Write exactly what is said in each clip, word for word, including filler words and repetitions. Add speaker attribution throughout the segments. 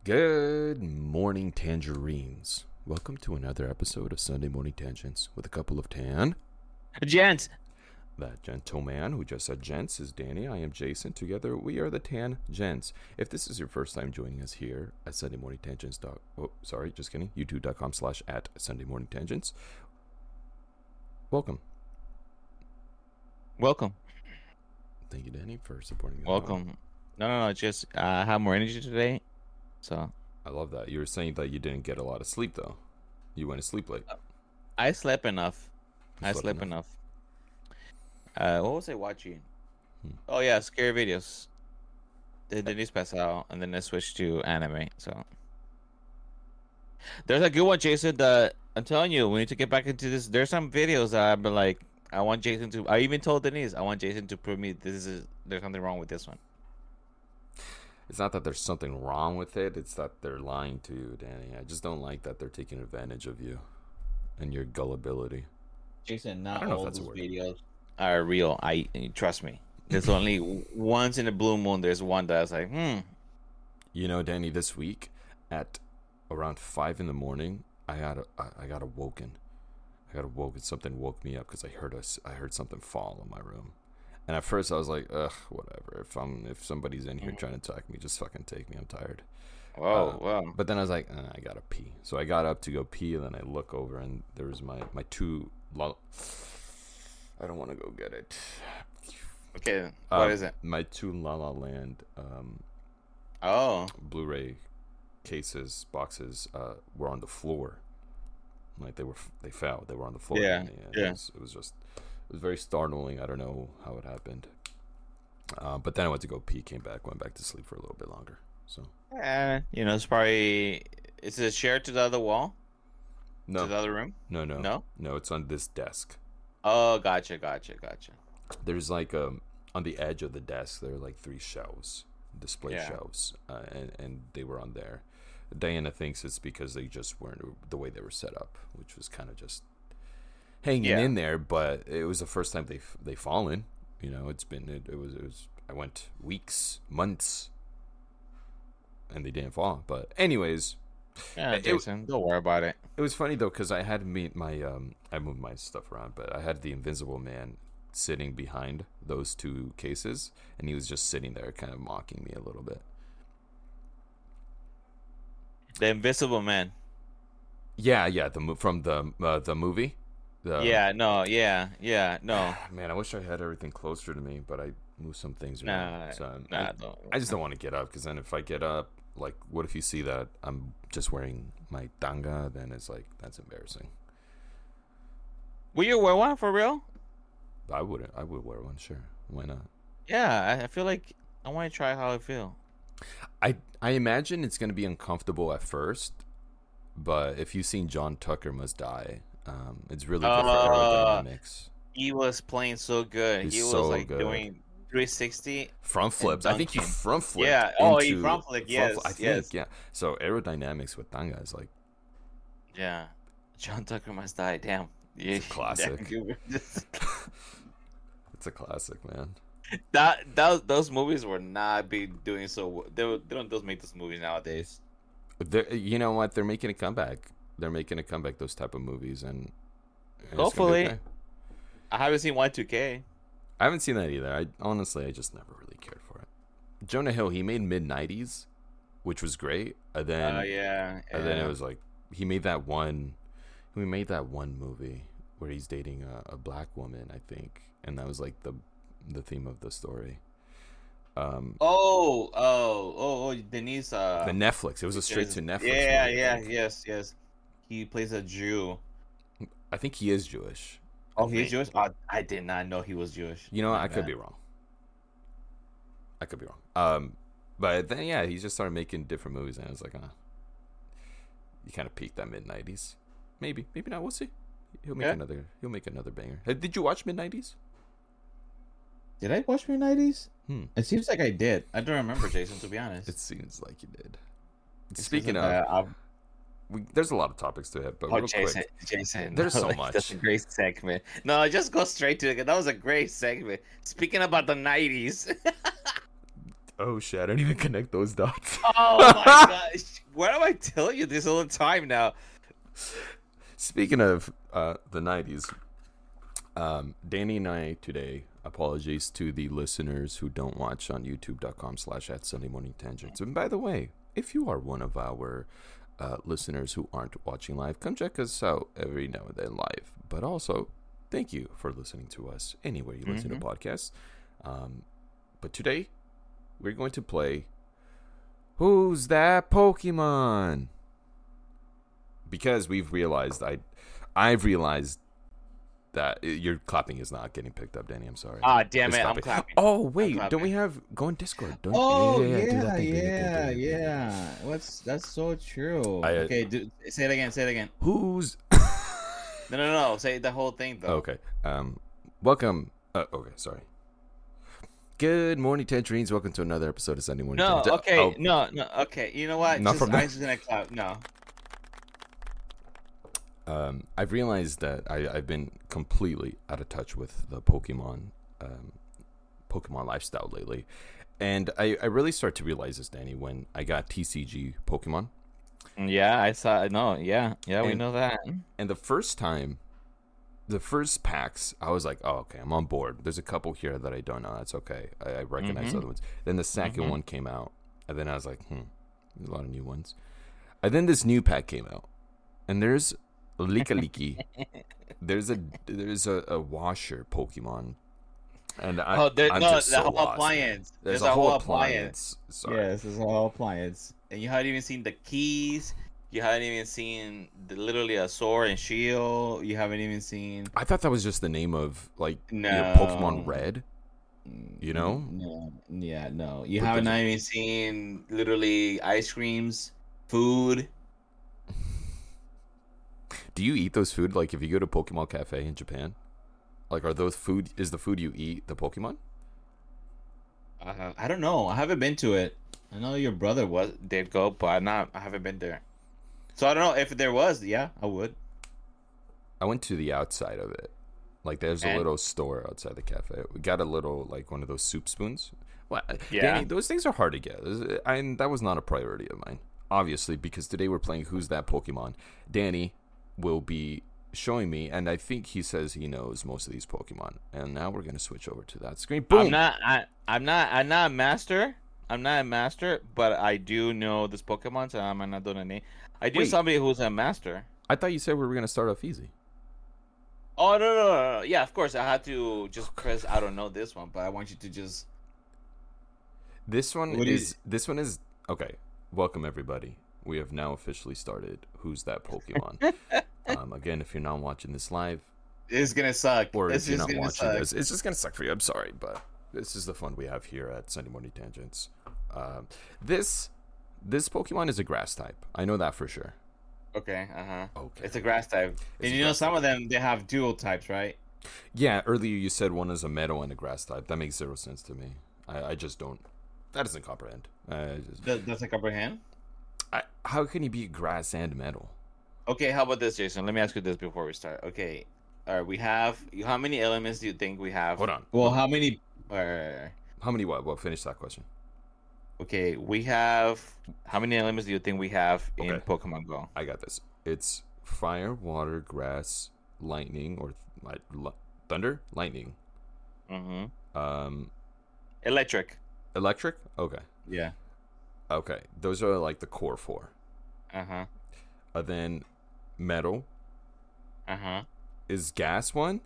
Speaker 1: Good morning, tangerines. Welcome to another episode of Sunday Morning Tangents with a couple of tan.
Speaker 2: Gents.
Speaker 1: That gentleman who just said gents is Danny. I am Jason. Together we are the Tan Gents. If this is your first time joining us here at Sunday Morning Tangents. Dot, oh, sorry, just kidding. YouTube.com slash at Sunday Morning Tangents. Welcome.
Speaker 2: Welcome.
Speaker 1: Thank you, Danny, for supporting me.
Speaker 2: Welcome. No, no, no. Just uh, I have more energy today. So
Speaker 1: I love that. You were saying that you didn't get a lot of sleep, though. You went to sleep late.
Speaker 2: I slept enough.
Speaker 1: You
Speaker 2: I
Speaker 1: slept
Speaker 2: slept
Speaker 1: enough.
Speaker 2: enough. Uh, what was I watching?
Speaker 1: Hmm.
Speaker 2: Oh yeah, scary videos. The Denise passed out, and then I switched to anime. So there's a good one, Jason. That I'm telling you, we need to get back into this. There's some videos that I've been like, I want Jason to. I even told Denise, I want Jason to prove me this is there's something wrong with this one.
Speaker 1: It's not that there's something wrong with it. It's that they're lying to you, Danny. I just don't like that they're taking advantage of you and your gullibility.
Speaker 2: Jason,
Speaker 1: I
Speaker 2: not
Speaker 1: don't know if
Speaker 2: all
Speaker 1: that's a
Speaker 2: those
Speaker 1: word.
Speaker 2: videos are real. I trust me. There's only once in a blue moon. There's one that's like, hmm.
Speaker 1: You know, Danny, this week at around five in the morning, I got a, I got awoken. I got awoken. Something woke me up because I heard us. I heard something fall in my room. And at first I was like, ugh, whatever. If I'm if somebody's in here trying to attack me, just fucking take me. I'm tired.
Speaker 2: Whoa,
Speaker 1: Uh,
Speaker 2: wow.
Speaker 1: But then I was like, uh, I gotta pee. So I got up to go pee, and then I look over, and there was my my two. La- I don't want to go get it.
Speaker 2: Okay, what
Speaker 1: Um,
Speaker 2: is it?
Speaker 1: My two La La Land um,
Speaker 2: Oh,
Speaker 1: Blu-ray cases boxes uh, were on the floor. Like they were, they fell. They were on the floor.
Speaker 2: Yeah,
Speaker 1: And
Speaker 2: yeah.
Speaker 1: It was, it was just, it was very startling. I don't know how it happened. Uh, but then I went to go pee, came back, went back to sleep for a little bit longer. So
Speaker 2: eh, you know, it's probably. Is it shared to the other wall?
Speaker 1: no,
Speaker 2: To the other room?
Speaker 1: no, no,
Speaker 2: No?
Speaker 1: no. It's on this desk.
Speaker 2: Oh, gotcha, gotcha, gotcha.
Speaker 1: There's like um on the edge of the desk there are like three shelves, display
Speaker 2: Yeah.
Speaker 1: shelves, uh, and and they were on there. Diana thinks it's because they just weren't the way they were set up, which was kind of just hanging
Speaker 2: Yeah.
Speaker 1: in there. But it was the first time they they fallen. You know, it's been it, it was it was I went weeks, months, and they didn't fall. But anyways,
Speaker 2: Yeah,
Speaker 1: It-
Speaker 2: Jason, don't worry about it.
Speaker 1: it was funny though because I had me my um I moved my stuff around, but I had the Invisible Man sitting behind those two cases, and he was just sitting there, kind of mocking me a little bit.
Speaker 2: The Invisible Man.
Speaker 1: Yeah, yeah, the mo- from the uh, the movie. The,
Speaker 2: yeah, no, yeah, yeah, no.
Speaker 1: Man, I wish I had everything closer to me, but I moved some things
Speaker 2: Nah,
Speaker 1: around. So I'm-
Speaker 2: nah,
Speaker 1: I,
Speaker 2: don't.
Speaker 1: I just don't want to get up because then if I get up, like, what if you see that I'm just wearing my tanga? Then it's like that's embarrassing.
Speaker 2: Will you wear one for real?
Speaker 1: I wouldn't. I would wear one, sure. Why not?
Speaker 2: Yeah, I, I feel like I want to try how I feel.
Speaker 1: I I imagine it's gonna be uncomfortable at first, but if you've seen John Tucker Must Die, um, it's really good for
Speaker 2: Uh,
Speaker 1: aerodynamics.
Speaker 2: He was playing so good.
Speaker 1: He's
Speaker 2: he was
Speaker 1: so
Speaker 2: like
Speaker 1: good.
Speaker 2: doing three sixty.
Speaker 1: Front flips. I think he
Speaker 2: dunking.
Speaker 1: front flipped.
Speaker 2: Yeah. Oh, he
Speaker 1: into-
Speaker 2: front flipped, yes,
Speaker 1: I think,
Speaker 2: yes.
Speaker 1: yeah. So aerodynamics with tanga is like
Speaker 2: Yeah. John Tucker Must Die. Damn. Yeah,
Speaker 1: It's a classic.
Speaker 2: that,
Speaker 1: it's a classic, man.
Speaker 2: that those movies were not be doing so. w- They were- they don't those make those movies nowadays.
Speaker 1: They're, you know what? They're making a comeback. They're making a comeback. Those type of movies, and, and it's gonna be
Speaker 2: Hopefully.
Speaker 1: okay.
Speaker 2: I haven't seen Y two K.
Speaker 1: I haven't seen that either. I honestly, I just never really cared for it. Jonah Hill, he made mid nineties, which was great. And then,
Speaker 2: Oh yeah.
Speaker 1: and then
Speaker 2: yeah.
Speaker 1: it was like he made that one. He made that one movie where he's dating a, a black woman, I think, and that was like the the theme of the story. Um,
Speaker 2: Oh, oh, oh, oh, Denise. Uh,
Speaker 1: the Netflix. It was a straight to Netflix.
Speaker 2: Yeah,
Speaker 1: movie, I
Speaker 2: yeah,
Speaker 1: think.
Speaker 2: yes, yes. He plays a Jew.
Speaker 1: I think he is Jewish. I
Speaker 2: Oh, he's
Speaker 1: think.
Speaker 2: Jewish. Oh, I did not know he was Jewish.
Speaker 1: You know, what?
Speaker 2: My
Speaker 1: I could
Speaker 2: bad.
Speaker 1: be wrong. I could be wrong. Um, but then yeah, he just started making different movies, and I was like, ah, he kind of peaked at mid nineties. Maybe, maybe not. We'll see. He'll make
Speaker 2: Yeah.
Speaker 1: another. He'll make another banger. Hey, did you watch mid nineties?
Speaker 2: Did I watch mid nineties?
Speaker 1: Hmm.
Speaker 2: It seems like I did. I don't remember, Jason. To be honest.
Speaker 1: It seems like you did.
Speaker 2: It's
Speaker 1: Speaking
Speaker 2: just
Speaker 1: of,
Speaker 2: that I've-
Speaker 1: we, there's a lot of topics to hit, but
Speaker 2: oh,
Speaker 1: real
Speaker 2: Jason,
Speaker 1: quick,
Speaker 2: Jason.
Speaker 1: There's so
Speaker 2: like,
Speaker 1: much.
Speaker 2: That's a great segment. No, just go straight to it. That was a great segment. Speaking about the nineties.
Speaker 1: oh shit, I didn't even connect those dots.
Speaker 2: Oh my gosh. tell you this all the time now.
Speaker 1: Speaking of uh, the nineties, um, Danny and I today, apologies to the listeners who don't watch on youtube.com slash at Sunday Morning Tangents. And by the way, if you are one of our uh, listeners who aren't watching live, come check us out every now and then live. But also, thank you for listening to us anywhere you listen mm-hmm. to podcasts. Um, but today, we're going to play Who's That Pokemon? Because we've realized, I, I've realized that your clapping is not getting picked up, Danny. I'm sorry.
Speaker 2: Ah, damn
Speaker 1: it's
Speaker 2: it,
Speaker 1: clapping.
Speaker 2: I'm clapping.
Speaker 1: Oh, wait,
Speaker 2: clapping.
Speaker 1: Don't we have, go on Discord. Don't,
Speaker 3: oh, yeah,
Speaker 1: yeah,
Speaker 3: yeah,
Speaker 1: yeah, thing,
Speaker 3: yeah, yeah. What's, that's so true.
Speaker 1: I, uh,
Speaker 2: okay, do, say it again, say it again.
Speaker 1: Who's...
Speaker 2: no, no, no, say the whole thing, though.
Speaker 1: Okay, um, welcome, uh, okay, sorry. Good morning, Tangerines. Welcome to another episode of Sunday Morning
Speaker 2: No,
Speaker 1: Tangerines.
Speaker 2: okay,
Speaker 1: oh.
Speaker 2: no, no, okay. You know what?
Speaker 1: Not
Speaker 2: just,
Speaker 1: from that.
Speaker 2: I'm just gonna clap. No.
Speaker 1: Um, I've realized that I, I've been completely out of touch with the Pokemon, um, Pokemon lifestyle lately, and I, I really start to realize this, Danny, when I got T C G Pokemon.
Speaker 2: Yeah, I saw. No, yeah, yeah,
Speaker 1: and,
Speaker 2: we know that.
Speaker 1: And the first time, the first packs, I was like, "Oh, okay, I'm on board." There's a couple here that I don't know. That's okay. I, I recognize
Speaker 2: mm-hmm.
Speaker 1: other ones. Then the second
Speaker 2: mm-hmm.
Speaker 1: one came out, and then I was like, "Hmm, there's a lot of new ones." And then this new pack came out, and there's Lika Liki. there's a there's a, a washer Pokemon, and I,
Speaker 2: oh, there,
Speaker 1: I'm
Speaker 2: no,
Speaker 1: just
Speaker 2: the
Speaker 1: so
Speaker 2: whole
Speaker 1: lost.
Speaker 2: appliance.
Speaker 1: There's,
Speaker 2: There's
Speaker 1: a,
Speaker 2: a
Speaker 1: whole
Speaker 2: whole
Speaker 1: appliance.
Speaker 2: appliance.
Speaker 1: Sorry.
Speaker 3: Yes, there's a whole appliance.
Speaker 2: And you haven't even seen the keys. You haven't even seen the, literally a sword and shield. You haven't even seen.
Speaker 1: I thought that was just the name of like
Speaker 2: no.
Speaker 1: you know, Pokemon Red. You know?
Speaker 3: No, yeah, no. You
Speaker 2: You
Speaker 3: haven't.
Speaker 2: haven't even seen literally ice creams, food.
Speaker 1: Do you eat those food? Like if you go to Pokemon Cafe in Japan, like are those food? Is the food you eat the Pokemon?
Speaker 2: Uh, I don't know. I haven't been to it. I know your brother was did go, but I'm not. I haven't been there. So I don't know if there was. Yeah, I would.
Speaker 1: I went to the outside of it. Like there's a
Speaker 2: And?
Speaker 1: little store outside the cafe. We got a little like one of those soup spoons. Well,
Speaker 2: Yeah.
Speaker 1: Danny, those things are hard to get. And that was not a priority of mine, obviously, because today we're playing Who's That Pokemon. Danny will be showing me, and I think he says he knows most of these Pokemon. And now we're gonna switch over to that screen. Boom.
Speaker 2: I'm not. I, I'm not. I'm not a master. I'm not a master, but I do know this Pokemon, so I'm not doing a name. I do
Speaker 1: Wait.
Speaker 2: somebody who's a master.
Speaker 1: I thought you said we were gonna start off easy.
Speaker 2: Oh no, no, no, no! Yeah, of course. I had to just press. I don't know this one, but I want you to just.
Speaker 1: This one
Speaker 2: What do you-
Speaker 1: is this one is okay. Welcome everybody. We have now officially started Who's That Pokemon. um, again, if you're not watching this live,
Speaker 2: It's gonna suck.
Speaker 1: or
Speaker 2: It's
Speaker 1: if you're
Speaker 2: just
Speaker 1: not
Speaker 2: gonna
Speaker 1: watching
Speaker 2: suck.
Speaker 1: this, it's just gonna suck for you. I'm sorry, but this is the fun we have here at Sunday Morning Tangents. Um, this this Pokemon is a grass type. I know that for sure.
Speaker 2: Okay. Uh huh.
Speaker 1: Okay.
Speaker 2: It's a grass type,
Speaker 1: It's
Speaker 2: and
Speaker 1: a
Speaker 2: you know
Speaker 1: grass
Speaker 2: some of them they have dual types, right?
Speaker 1: Yeah, earlier you said one is a meadow and a grass type. That makes zero sense to me. I, I just don't. That doesn't comprehend. I just,
Speaker 2: Does, does it comprehend?
Speaker 1: I, how can he be grass and metal?
Speaker 2: Okay. How about this, Jason? Let me ask you this before we start. Okay. All right. We have. How many elements do you think we have?
Speaker 1: Hold on.
Speaker 2: Well, how many? Uh,
Speaker 1: How many? What? What? Finish that question.
Speaker 2: okay, we have. How many elements do you think we have in
Speaker 1: Okay.
Speaker 2: Pokemon Go?
Speaker 1: I got this. It's fire, water, grass, lightning, or like li- thunder, lightning.
Speaker 2: Mm-hmm.
Speaker 1: Um,
Speaker 2: Electric.
Speaker 1: electric. Okay.
Speaker 2: Yeah.
Speaker 1: Okay. Those are like the core four.
Speaker 2: Uh huh.
Speaker 1: Uh, then metal
Speaker 2: Uh huh.
Speaker 1: is gas one.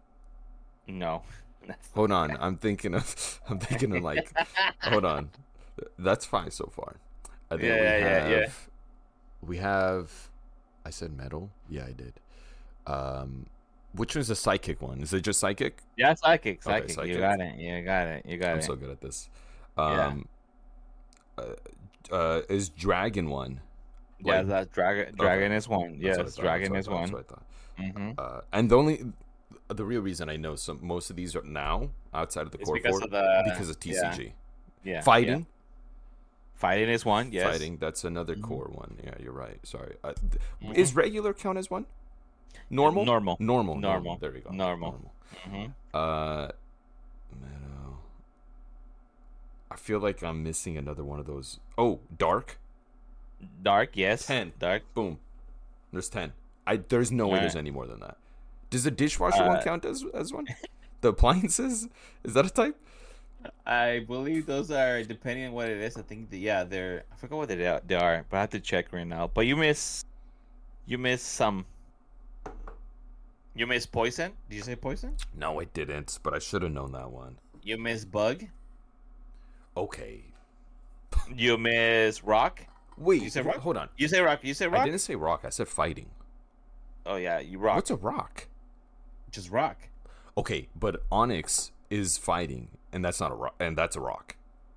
Speaker 2: No.
Speaker 1: Hold on. I'm thinking of. I'm thinking of like. hold on. That's five so far. And then
Speaker 2: Yeah,
Speaker 1: we
Speaker 2: yeah,
Speaker 1: have.
Speaker 2: yeah, yeah.
Speaker 1: We have. I said metal. Yeah, I did. Um, which one's the psychic one? Is it just psychic?
Speaker 2: Yeah, psychic,
Speaker 1: Okay,
Speaker 2: psychic.
Speaker 1: psychic.
Speaker 2: You got it. You got it. You got
Speaker 1: I'm
Speaker 2: it.
Speaker 1: so good at this.
Speaker 2: Yeah.
Speaker 1: Um, uh, uh, is dragon one?
Speaker 2: yeah,
Speaker 1: like-
Speaker 2: that dragon. Dragon is one.
Speaker 1: That's
Speaker 2: Yes,
Speaker 1: what I thought,
Speaker 2: dragon
Speaker 1: that's
Speaker 2: is
Speaker 1: what I
Speaker 2: one.
Speaker 1: thought, that's what I
Speaker 2: Mm-hmm.
Speaker 1: thought. Uh, and the only, the real reason I know some most of these are now outside of the
Speaker 2: It's
Speaker 1: core
Speaker 2: because
Speaker 1: four
Speaker 2: of the-
Speaker 1: because of T C G.
Speaker 2: Yeah.
Speaker 1: Fighting,
Speaker 2: yeah. Fighting is one. Yes.
Speaker 1: fighting. That's another
Speaker 2: Mhm.
Speaker 1: core one. Yeah, you're right. Sorry. Uh, th-
Speaker 2: Mhm.
Speaker 1: Is regular count as one? Normal.
Speaker 2: Normal.
Speaker 1: Normal.
Speaker 2: Normal.
Speaker 1: There we go.
Speaker 2: Normal. Mm-hmm.
Speaker 1: Uh, meadow. I feel like I'm missing another one of those. Oh, dark.
Speaker 2: Dark, yes.
Speaker 1: ten.
Speaker 2: Dark.
Speaker 1: Boom. There's ten. I there's no way
Speaker 2: Alright.
Speaker 1: there's any more than that. Does the dishwasher one
Speaker 2: Uh,
Speaker 1: count as as one? The appliances? Is that a type?
Speaker 2: I believe those are depending on what it is. I think that, yeah, they're. I forgot what they are, they are, but I have to check right now. But you miss, you miss some. You miss poison. Did you say poison?
Speaker 1: No, I didn't, but I should have known that one.
Speaker 2: You miss bug.
Speaker 1: Okay.
Speaker 2: You miss rock.
Speaker 1: Wait,
Speaker 2: You said
Speaker 1: wh-
Speaker 2: rock?
Speaker 1: hold on.
Speaker 2: You say rock. You say
Speaker 1: I
Speaker 2: rock.
Speaker 1: didn't say rock. I said fighting.
Speaker 2: Oh yeah, you rock.
Speaker 1: What's a rock?
Speaker 2: Just rock.
Speaker 1: Okay, but Onyx is fighting, and that's not a rock, and that's a rock.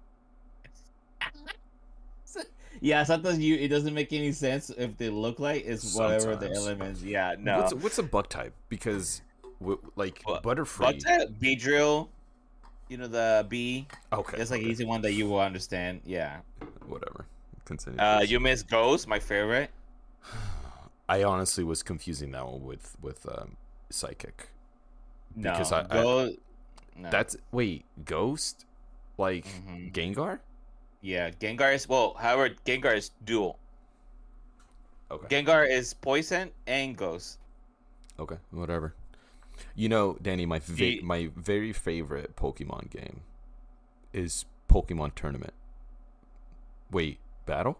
Speaker 3: Yeah, sometimes you it doesn't make any sense if they look like it's whatever the
Speaker 1: Sometimes.
Speaker 3: elements. Yeah, no.
Speaker 1: What's a, what's a bug type? Because w- like
Speaker 2: What?
Speaker 1: Butterfree.
Speaker 2: What's that? Bee drill. You know the bee.
Speaker 1: Okay.
Speaker 3: That's like
Speaker 1: okay,
Speaker 3: easy one that you will understand. Yeah.
Speaker 1: Whatever. Continue.
Speaker 2: Uh,
Speaker 1: please.
Speaker 2: you miss ghost. My favorite.
Speaker 1: I honestly was confusing that one with with um, psychic.
Speaker 3: No.
Speaker 1: Because I- I-
Speaker 2: Go. no.
Speaker 1: That's wait, Ghost, like
Speaker 2: Mhm.
Speaker 1: Gengar.
Speaker 2: Yeah, Gengar is well. However, Gengar is dual.
Speaker 1: Okay.
Speaker 2: Gengar is poison and ghost.
Speaker 1: Okay. Whatever. You know, Danny, my va-
Speaker 2: The-
Speaker 1: my very favorite Pokemon game is Pokemon Tournament. Wait, battle?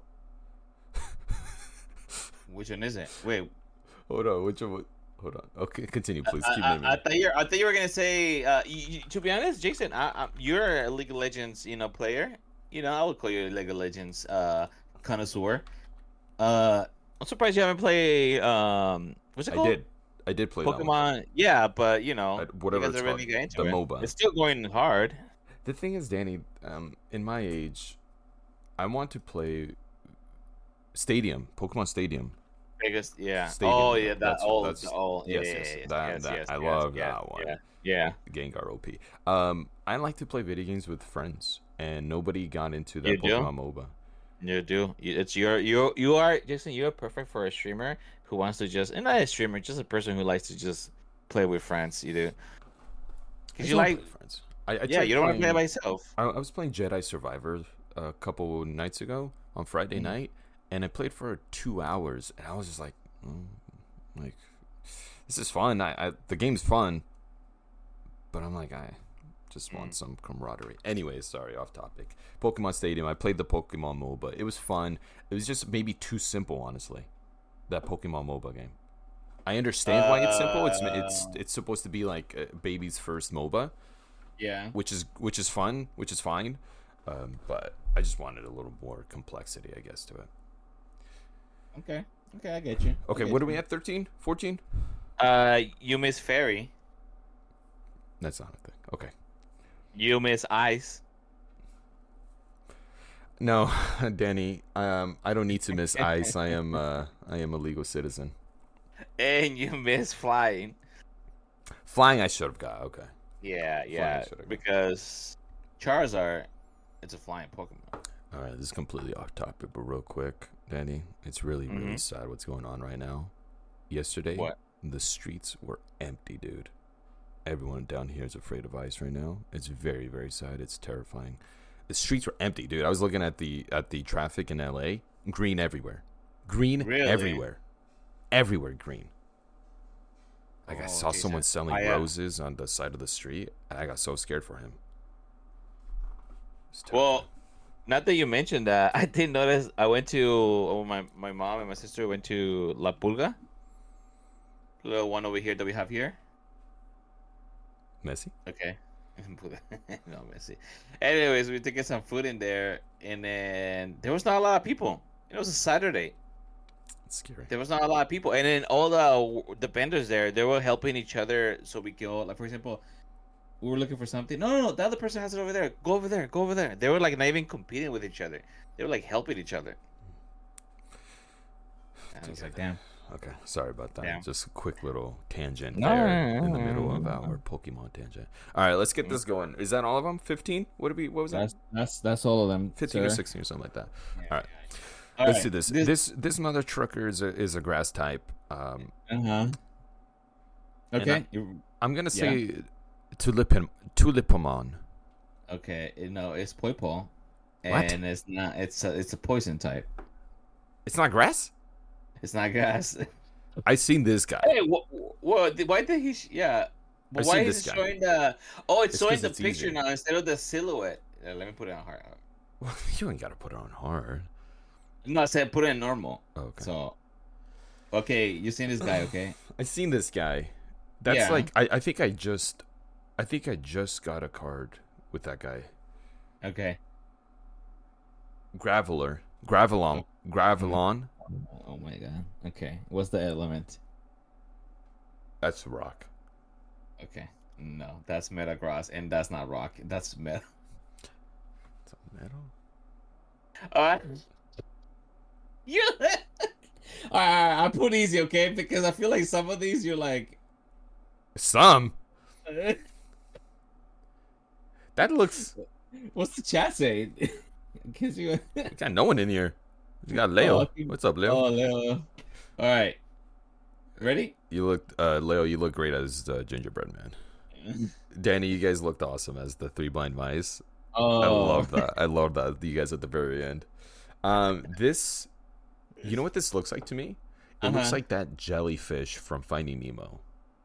Speaker 2: Which one is it? Wait,
Speaker 1: Hold on. Which one? Hold on. Okay, continue, please.
Speaker 2: I,
Speaker 1: Keep
Speaker 2: I,
Speaker 1: naming.
Speaker 2: I thought you. I thought you were gonna say. Uh, you, you- to be honest, Jason, I, I, you're a League of Legends, you know, player. You know, I would call you a League of Legends uh, connoisseur. Uh, I'm surprised you haven't played. Um, what's it
Speaker 1: I
Speaker 2: called?
Speaker 1: did. I did play that one.
Speaker 2: Pokemon. Yeah, but you know,
Speaker 1: Uh, whatever
Speaker 2: you guys
Speaker 1: it's
Speaker 2: are really
Speaker 1: called,
Speaker 2: get into
Speaker 1: the
Speaker 2: it.
Speaker 1: MOBA.
Speaker 2: It's still going hard.
Speaker 1: The thing is, Danny, um, in my age, I want to play Stadium, Pokemon Stadium.
Speaker 2: Biggest, yeah.
Speaker 1: Stadium,
Speaker 2: oh yeah, that
Speaker 1: that's-
Speaker 2: old,
Speaker 1: that's-
Speaker 2: the old.
Speaker 1: yes,
Speaker 2: yeah,
Speaker 1: yes,
Speaker 2: yeah, yes,
Speaker 1: that-
Speaker 2: yes,
Speaker 1: that-
Speaker 2: yes,
Speaker 1: I
Speaker 2: yes,
Speaker 1: love
Speaker 2: yes,
Speaker 1: that one.
Speaker 2: Yeah, yeah.
Speaker 1: Gengar O P. Um, I like to play video games with friends, and nobody got into that
Speaker 2: You do?
Speaker 1: Pokemon MOBA.
Speaker 2: You do. You- It's your you you are Jason. You are perfect for a streamer who wants to just, and not a streamer, just a person who likes to just play with friends. You do.
Speaker 1: I
Speaker 2: Cause
Speaker 1: just
Speaker 2: you
Speaker 1: wanna
Speaker 2: like,
Speaker 1: play with friends. I, I
Speaker 2: yeah,
Speaker 1: tried
Speaker 2: you don't want to play
Speaker 1: playing-
Speaker 2: by yourself.
Speaker 1: I, I was playing Jedi Survivor a couple nights ago on Friday
Speaker 2: Mhm.
Speaker 1: night, and I played for two hours, and I was just like, mm, like, this is fun. I, I the game's fun, but I'm like, I just want
Speaker 2: Mm.
Speaker 1: some camaraderie. Anyways, sorry, off topic. Pokemon Stadium. I played the Pokemon MOBA. It was fun. It was just maybe too simple, honestly. That Pokemon MOBA game. I understand why it's simple. It's it's
Speaker 2: Uh.
Speaker 1: it's supposed to be like a baby's first MOBA,
Speaker 3: Yeah.
Speaker 1: which is which is fun, which is fine. Um, but I just wanted a little more complexity, I guess, to it.
Speaker 3: Okay. Okay, I get you. I
Speaker 1: Okay,
Speaker 3: get
Speaker 1: what are
Speaker 3: you.
Speaker 1: we at? thirteen? fourteen?
Speaker 2: Uh, you miss fairy.
Speaker 1: That's not a thing. Okay.
Speaker 2: You miss ice.
Speaker 1: No, Danny, um, I don't need to miss ice. I am uh, I am a legal citizen.
Speaker 2: And you miss flying.
Speaker 1: Flying, I should have got. Okay.
Speaker 2: Yeah, yeah.
Speaker 1: should've gone.
Speaker 2: Because Charizard, it's a flying Pokemon.
Speaker 1: All right, this is completely off topic, but real quick, Danny, it's really, really
Speaker 2: Mhm.
Speaker 1: sad what's going on right now. Yesterday,
Speaker 2: What?
Speaker 1: the streets were empty, dude. Everyone down here is afraid of ice right now. It's very, very sad. It's terrifying. The streets were empty, dude. I was looking at the at the traffic in L A. Green everywhere. Green
Speaker 2: Really?
Speaker 1: everywhere. Everywhere green. Like I
Speaker 2: Oh,
Speaker 1: saw
Speaker 2: okay,
Speaker 1: someone
Speaker 2: so-
Speaker 1: selling
Speaker 2: I, uh,
Speaker 1: roses on the side of the street, and I got so scared for him. It's
Speaker 2: Well,
Speaker 1: terrifying.
Speaker 2: not that you mentioned that, I did notice. I went to oh, my my mom and my sister went to La Pulga, the little one over here that we have here.
Speaker 1: Messi.
Speaker 2: Okay. No, Messi. Anyways, we were taking some food in there, and then there was not a lot of people. It was a Saturday.
Speaker 1: It's scary.
Speaker 2: There was not a lot of people, and then all the the vendors there, they were helping each other so we could all, like, for example, we were looking for something. No, no, no, the other person has it over there. Go over there. Go over there. They were like not even competing with each other. They were like helping each other. And I was like, damn.
Speaker 1: Okay, sorry about that.
Speaker 2: Yeah.
Speaker 1: Just a quick little tangent
Speaker 2: No,
Speaker 1: there
Speaker 2: no,
Speaker 1: in the
Speaker 2: no,
Speaker 1: middle
Speaker 2: no,
Speaker 1: of
Speaker 2: no.
Speaker 1: our Pokemon tangent. All right, let's get this going. Is that all of them? fifteen? What did we? What was that?
Speaker 3: That's that's that's all of them.
Speaker 1: fifteen or
Speaker 3: sir.
Speaker 1: sixteen or something like that.
Speaker 2: Yeah.
Speaker 1: All right,
Speaker 3: All
Speaker 1: let's
Speaker 3: right,
Speaker 1: do this.
Speaker 3: This,
Speaker 1: This this mother trucker is a is a grass type. Um,
Speaker 3: uh-huh.
Speaker 1: And
Speaker 3: Okay.
Speaker 1: I-
Speaker 3: you-
Speaker 1: I'm gonna say tulipim tulipamon.
Speaker 3: okay. No, it's Poipole,
Speaker 1: What?
Speaker 3: and it's not. It's a, it's a poison type.
Speaker 1: It's not grass.
Speaker 2: It's not grass.
Speaker 1: I seen this guy.
Speaker 2: Hey, what? What? Why did he? Sh- yeah. But
Speaker 1: I've
Speaker 2: why
Speaker 1: seen
Speaker 2: is
Speaker 1: this
Speaker 2: it
Speaker 1: guy.
Speaker 2: showing the? Oh, it's,
Speaker 1: It's
Speaker 2: showing
Speaker 1: 'cause
Speaker 2: the
Speaker 1: it's
Speaker 2: picture
Speaker 1: easy.
Speaker 2: now instead of the silhouette. Yeah, let me put it on hard.
Speaker 1: You ain't gotta put it on hard.
Speaker 2: No, I said put it in normal.
Speaker 1: Okay.
Speaker 2: So, okay, you seen this guy? Okay.
Speaker 1: I seen this guy. That's
Speaker 2: Yeah.
Speaker 1: like I, I think I just I think I just got a card with that guy.
Speaker 2: Okay.
Speaker 1: Graveler. Gravelon. Gravelon.
Speaker 2: Oh my god. Okay. What's the element?
Speaker 1: That's rock.
Speaker 2: Okay. No, that's Metagross, and that's not rock. That's metal.
Speaker 1: It's a metal.
Speaker 2: Alright. You. Alright, I put easy, okay? Because I feel like some of these you're like.
Speaker 1: Some. That looks.
Speaker 2: What's the chat say? Gives you.
Speaker 1: We got no one in here. We got Leo.
Speaker 2: Oh, okay.
Speaker 1: What's up, Leo?
Speaker 2: Oh, Leo. All right. Ready?
Speaker 1: You looked, uh, Leo. You look great as uh, Gingerbread Man. Danny, you guys looked awesome as the Three Blind Mice.
Speaker 2: Oh,
Speaker 1: I love that. I love that. You guys at the very end. Um, this, you know what this looks like to me? It looks
Speaker 2: Uh-huh.
Speaker 1: like that jellyfish from Finding Nemo.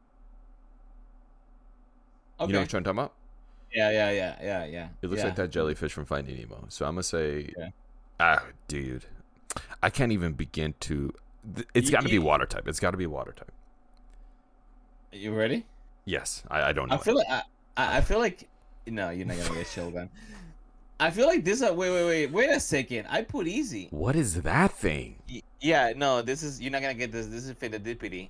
Speaker 2: Okay.
Speaker 1: You know what I'm talking about?
Speaker 2: Yeah, yeah, yeah, yeah, yeah.
Speaker 1: It looks
Speaker 2: yeah.
Speaker 1: like that jellyfish from Finding Nemo. So I'm gonna say,
Speaker 2: Yeah.
Speaker 1: ah, dude, I can't even begin to. th- It's
Speaker 2: You-
Speaker 1: got to be
Speaker 2: you-
Speaker 1: water type. It's got to be water type.
Speaker 2: You ready?
Speaker 1: Yes, I, I don't know.
Speaker 2: I feel like I, I I feel like no, you're not gonna get Shogun. I feel like this. Uh, wait, wait, wait, wait a second. I put easy.
Speaker 1: What is that thing?
Speaker 2: Y- Yeah, no, this is you're not gonna get this. This is Fididipity.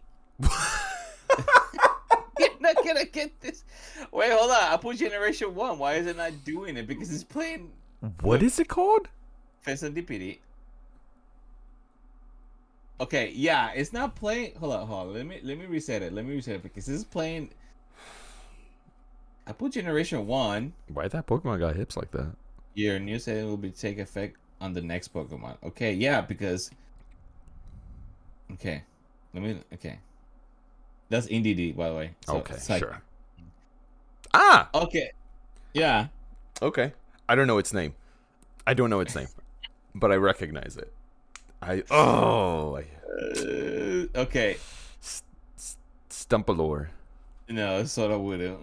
Speaker 2: You're not gonna get this. Wait, hold on. I put Generation One. Why is it not doing it? Because it's playing
Speaker 1: What is it called?
Speaker 2: Fididipity. Okay, yeah, it's not playing. Hold on, hold on. Let me let me reset it. Let me reset it because this is playing. I put Generation One.
Speaker 1: Why that Pokemon got hips like that?
Speaker 2: Your new setting will be take effect on the next Pokemon. Okay, yeah, because. Okay, let me. Okay, that's N D D, by the way. So
Speaker 1: Okay,
Speaker 2: it's like-
Speaker 1: sure. Ah,
Speaker 2: Okay, yeah.
Speaker 1: okay. I don't know its name. I don't know its name, but I recognize it. I oh, I,
Speaker 2: Uh, okay,
Speaker 1: S- S- Stumpalore.
Speaker 2: no, it's sort of widow.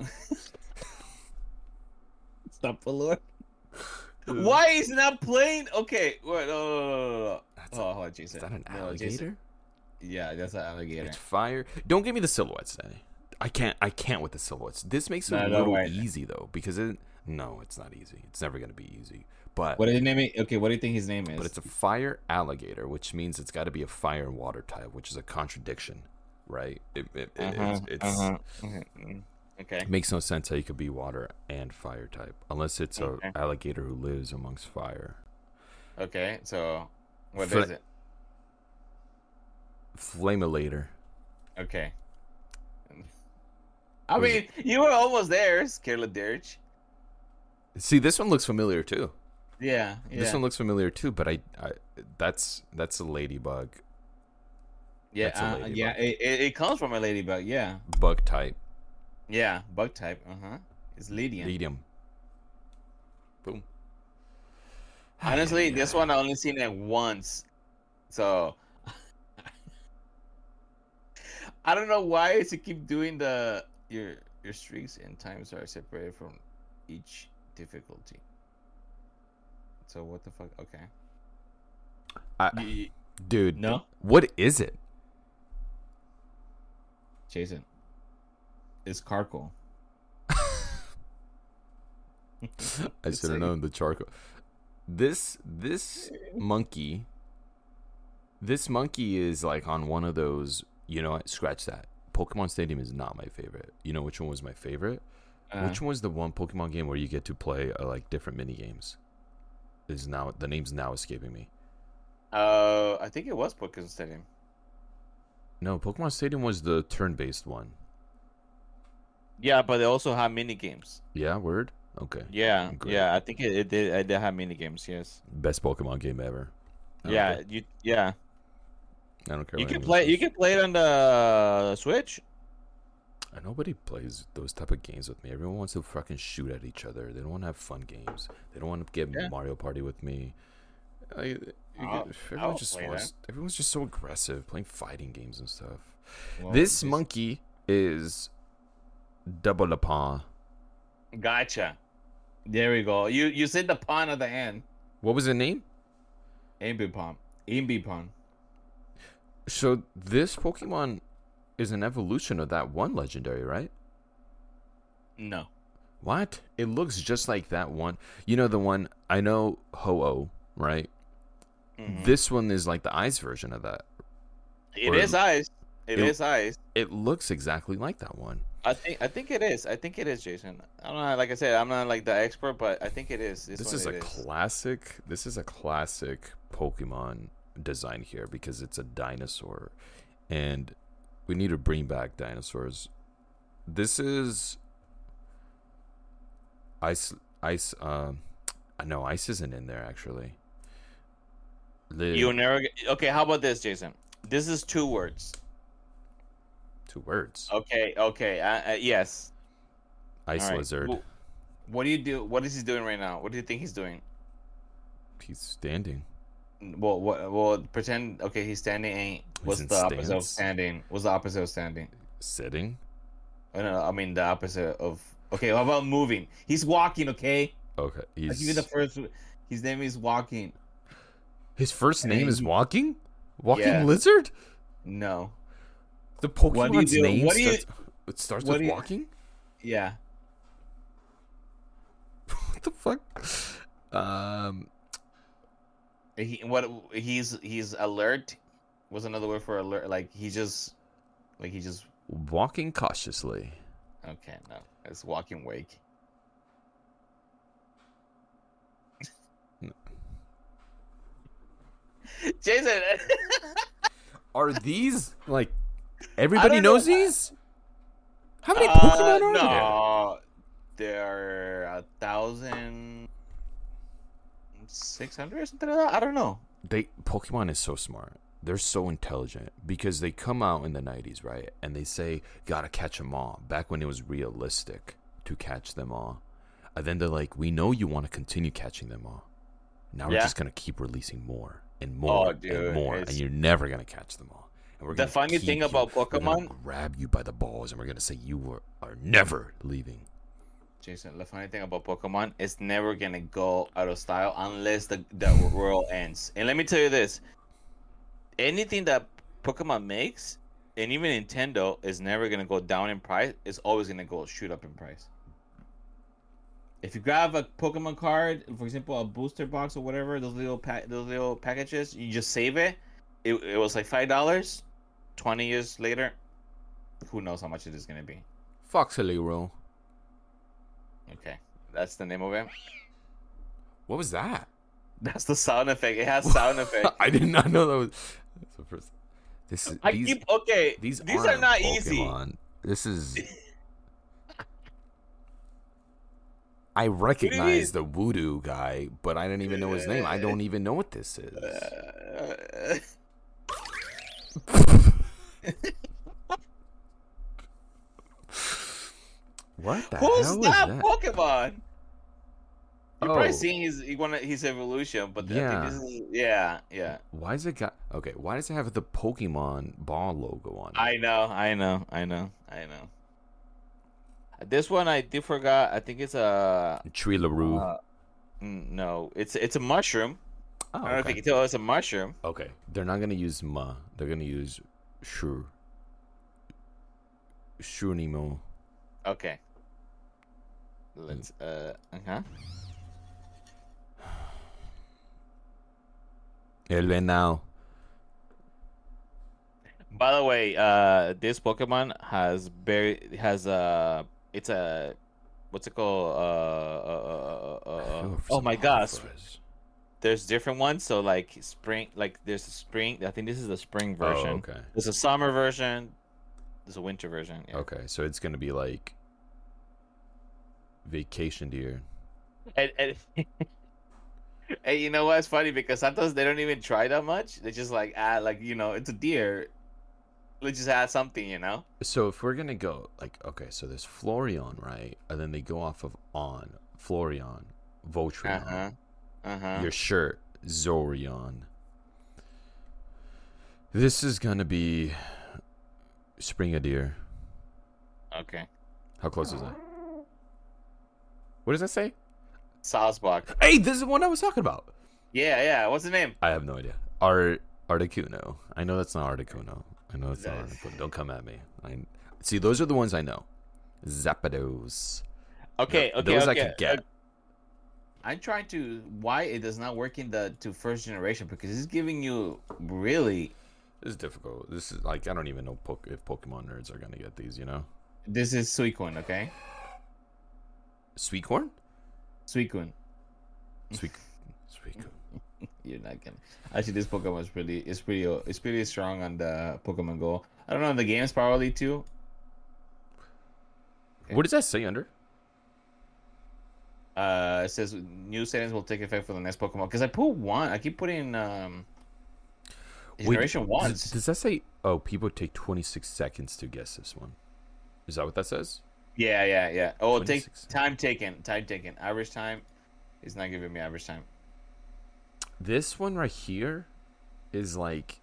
Speaker 2: Stop the Lord. Why is it not playing? Okay, wait, no, no, no, no, no.
Speaker 1: That's
Speaker 2: Oh,
Speaker 1: a-
Speaker 2: hold on, Jason.
Speaker 1: Is that an
Speaker 2: No,
Speaker 1: alligator?
Speaker 2: Jason. Yeah, that's an alligator.
Speaker 1: It's fire. Don't give me the silhouettes, Danny. I can't. I can't with the silhouettes. This makes it
Speaker 2: No,
Speaker 1: a
Speaker 2: don't
Speaker 1: little
Speaker 2: worry.
Speaker 1: easy though, because it. No, it's not easy. It's never gonna be easy. But
Speaker 2: What did his name? Okay, what do you think his name is?
Speaker 1: but it's a fire alligator, which means it's got to be a fire and water type, which is a contradiction, right? It, it, it-
Speaker 2: Uh-huh,
Speaker 1: it's, it's
Speaker 2: uh-huh. Okay. mm, Okay.
Speaker 1: it makes no sense how you could be water and fire type, unless it's a
Speaker 2: Okay.
Speaker 1: alligator who lives amongst fire.
Speaker 2: Okay. So, what
Speaker 1: Fla-
Speaker 2: is it?
Speaker 1: Flamelator.
Speaker 2: Okay. I
Speaker 1: Was
Speaker 2: mean, you were almost there, Scarlet Dirge.
Speaker 1: See, this one looks familiar too.
Speaker 2: Yeah. Yeah.
Speaker 1: This one looks familiar too, but I, I that's that's a ladybug,
Speaker 2: yeah.
Speaker 1: that's a
Speaker 2: Uh,
Speaker 1: ladybug.
Speaker 2: yeah. It, it, it comes from a ladybug. Yeah.
Speaker 1: bug type,
Speaker 2: Yeah. Bug type. Uh huh. It's Lydian.
Speaker 1: medium. Boom.
Speaker 2: Honestly, this one I only seen it once, so I don't know why it's to keep doing the your your streaks and times are separated from each difficulty. So what the fuck? Okay.
Speaker 1: I,
Speaker 2: Y-
Speaker 1: dude,
Speaker 2: No,
Speaker 1: what is it?
Speaker 2: Jason. It's Carkle.
Speaker 1: I
Speaker 2: It's
Speaker 1: should have
Speaker 2: like-
Speaker 1: known the charcoal. This this monkey, this monkey is like on one of those. You know what? Scratch that. Pokemon Stadium is not my favorite. You know which one was my favorite?
Speaker 2: Uh,
Speaker 1: Which one was the one Pokemon game where you get to play uh, like different mini games? Is now the name's now escaping me.
Speaker 2: uh, I think it was Pokemon Stadium.
Speaker 1: No, Pokemon Stadium was the turn-based one.
Speaker 2: Yeah, but they also have mini games.
Speaker 1: Yeah, word. Okay.
Speaker 2: Yeah,
Speaker 1: Great.
Speaker 2: yeah. I think it, it did. It did have mini games. Yes.
Speaker 1: Best Pokemon game ever. I don't
Speaker 2: Yeah.
Speaker 1: care.
Speaker 2: You. Yeah.
Speaker 1: I don't care.
Speaker 2: You
Speaker 1: what
Speaker 2: can
Speaker 1: anyone
Speaker 2: play. You
Speaker 1: says.
Speaker 2: can play it on the Switch.
Speaker 1: Uh, Nobody plays those type of games with me. Everyone wants to fucking shoot at each other. They don't want to have fun games. They don't want to get
Speaker 2: Yeah.
Speaker 1: Mario Party with me. I,
Speaker 2: I'll,
Speaker 1: everyone
Speaker 2: I'll
Speaker 1: just
Speaker 2: play
Speaker 1: wants, everyone's just so aggressive playing fighting games and stuff.
Speaker 3: Well,
Speaker 1: This
Speaker 3: just-
Speaker 1: monkey is double lapin.
Speaker 2: Gotcha. There we go. You you said the pawn at the end.
Speaker 1: What was the name?
Speaker 3: Ambipom. Ambipom.
Speaker 1: So this Pokemon is an evolution of that one legendary, right?
Speaker 2: No.
Speaker 1: What? It looks just like that one. You know the one, I know Ho-Oh, right?
Speaker 2: Mhm.
Speaker 1: This one is like the ice version of that.
Speaker 2: It
Speaker 1: or-
Speaker 2: is ice. It
Speaker 1: it-
Speaker 2: is ice.
Speaker 1: It looks exactly like that one.
Speaker 2: I think I think it is. I think it is, Jason. I don't know. Like I said, I'm not like the expert, but I think it is.
Speaker 1: This,
Speaker 2: one
Speaker 1: is a
Speaker 2: it
Speaker 1: classic. This is a classic Pokemon design here because it's a dinosaur, and we need to bring back dinosaurs. This is ice. Ice. Um, I know ice isn't in there actually. Li-
Speaker 2: You never. Get, okay, how about this, Jason? This is two words.
Speaker 1: two words.
Speaker 2: Okay. Okay. Uh, uh, yes.
Speaker 1: Ice
Speaker 2: All right.
Speaker 1: lizard.
Speaker 2: Wh- What do you do? What is he doing right now? What do you think he's doing?
Speaker 1: He's standing.
Speaker 2: Well, what? Well, pretend. Okay, he's standing. Ain't. What's
Speaker 1: in
Speaker 2: the opposite of
Speaker 1: stance.
Speaker 2: standing? What's the opposite of standing?
Speaker 1: Sitting.
Speaker 2: I don't know. I mean, the opposite of. Okay, how about moving? He's walking. Okay.
Speaker 1: Okay.
Speaker 2: I'll give you
Speaker 1: He's,
Speaker 2: the first. His name is walking.
Speaker 1: his first name
Speaker 2: and
Speaker 1: is
Speaker 2: he-
Speaker 1: Walking. Walking
Speaker 2: Yeah.
Speaker 1: lizard.
Speaker 2: No.
Speaker 1: The
Speaker 2: What do you
Speaker 1: Pokemon's
Speaker 2: do?
Speaker 1: name
Speaker 2: What do you-
Speaker 1: starts, it starts
Speaker 2: what
Speaker 1: with
Speaker 2: do you-
Speaker 1: walking?
Speaker 2: Yeah.
Speaker 1: What the fuck? Um,
Speaker 2: He what? He's he's alert. What's another word for alert? Like he just, like he just.
Speaker 1: walking cautiously.
Speaker 2: Okay, no, it's walking wake.
Speaker 1: No.
Speaker 2: Jason.
Speaker 1: Are these like everybody
Speaker 2: don't know.
Speaker 1: knows these? How many
Speaker 2: Uh,
Speaker 1: Pokemon are there?
Speaker 2: no, there are a thousand six hundred or something like that. I don't know.
Speaker 1: They Pokemon is so smart. They're so intelligent because they come out in the nineties, right? And they say gotta catch them all. Back when it was realistic to catch them all, and then they're like, we know you want to continue catching them all. Now we're
Speaker 2: Yeah.
Speaker 1: just gonna keep releasing more and more
Speaker 2: Oh, dude,
Speaker 1: and more,
Speaker 2: it's-
Speaker 1: and you're never gonna catch them all. And we're
Speaker 2: The
Speaker 1: gonna
Speaker 2: funny
Speaker 1: keep
Speaker 2: thing
Speaker 1: you-
Speaker 2: about
Speaker 1: we're gonna
Speaker 2: Pokemon-
Speaker 1: grab you by the balls, and we're gonna say you were, are never leaving.
Speaker 2: Jason, the funny thing about Pokemon, it's never gonna go out of style unless the the world ends. And let me tell you this: anything that Pokemon makes, and even Nintendo, is never gonna go down in price. It's always gonna go shoot up in price. If you grab a Pokemon card, for example, a booster box or whatever, those little pack, those little packages, you just save it. It, it was like five dollars. Twenty years later, who knows how much it is gonna be?
Speaker 1: Foxily roll.
Speaker 2: Okay, that's the name of it.
Speaker 1: What was that?
Speaker 2: That's the sound effect. It has sound effect.
Speaker 1: I did not know that was. That's the first. This is
Speaker 2: I
Speaker 1: these.
Speaker 2: keep okay.
Speaker 1: These,
Speaker 2: These, are
Speaker 1: aren't
Speaker 2: not easy.
Speaker 1: Pokemon. This is. I recognize the voodoo guy, but I didn't even know his name. I don't even know what this is.
Speaker 2: Uh,
Speaker 1: What the
Speaker 2: who's
Speaker 1: hell
Speaker 2: that,
Speaker 1: is that?
Speaker 2: Pokemon? You're
Speaker 1: Oh.
Speaker 2: probably seeing his he wanna- his evolution, but I
Speaker 1: Yeah.
Speaker 2: think this is yeah, yeah.
Speaker 1: Why is it got? Okay, why does it have the Pokemon ball logo on it?
Speaker 2: I know, I know, I know, I know. This one I did forgot. I think it's a
Speaker 1: Trilaroo.
Speaker 2: uh, mm, no, it's it's a mushroom.
Speaker 1: oh,
Speaker 2: I don't know if you
Speaker 1: okay.
Speaker 2: can tell it's a mushroom.
Speaker 1: Okay, they're not gonna use Ma. They're gonna use Shure. Shunimo.
Speaker 2: Okay. Let's uh uh-huh.
Speaker 1: El Venao.
Speaker 2: By the way, uh, this Pokemon has very has a it's a what's it called? Uh, uh, uh, uh, uh oh my gosh, there's different ones. So like spring, like there's a spring. I think this is the spring version.
Speaker 1: Oh, okay.
Speaker 2: There's a summer version. There's a winter version. Yeah.
Speaker 1: Okay, so it's gonna be like vacation deer.
Speaker 2: And, and, and you know what's funny? Because sometimes they don't even try that much. They just like add like you know it's a deer. Let's just add something, you know.
Speaker 1: So if we're gonna go like okay, so there's Flareon, right? And then they go off of on Flareon, Voltron,
Speaker 2: Uh huh. Uh huh.
Speaker 1: your shirt, Zorion, This is gonna be Springadier.
Speaker 2: Okay.
Speaker 1: How close is that? What does that say?
Speaker 2: Salzbach.
Speaker 1: Hey, this is the one I was talking about.
Speaker 2: Yeah, yeah. What's the name?
Speaker 1: I have no idea. Art Articuno. I know that's not Articuno. I know that's not
Speaker 2: That's-
Speaker 1: Articuno. Don't come at me. I see. Those are the ones I know. Zapdos.
Speaker 2: Okay,
Speaker 1: Th-
Speaker 2: okay,
Speaker 1: Those
Speaker 2: okay.
Speaker 1: I could get.
Speaker 2: uh, I'm trying to why it does not work in the to first generation because it's giving you really.
Speaker 1: This is difficult. This is like I don't even know po- if Pokemon nerds are gonna get these. You know,
Speaker 2: This is Suicune, okay?
Speaker 1: sweet corn.
Speaker 2: Suicune.
Speaker 1: Sweet, sweet corn.
Speaker 2: You're not gonna. Actually, this Pokemon is pretty. It's pretty. It's pretty strong on the Pokemon Go. I don't know. The games probably too. Okay.
Speaker 1: What does that say under?
Speaker 2: Uh, it says new settings will take effect for the next Pokemon. Because I put one. I keep putting um. Generation
Speaker 1: Wait,
Speaker 2: ones.
Speaker 1: Does, does that say? Oh, people take twenty-six seconds to guess this one. Is that what that says?
Speaker 2: Yeah, yeah, yeah. Oh, take
Speaker 1: twenty-six.
Speaker 2: time taken. Time taken. Average time. It's not giving me average time.
Speaker 1: This one right here is like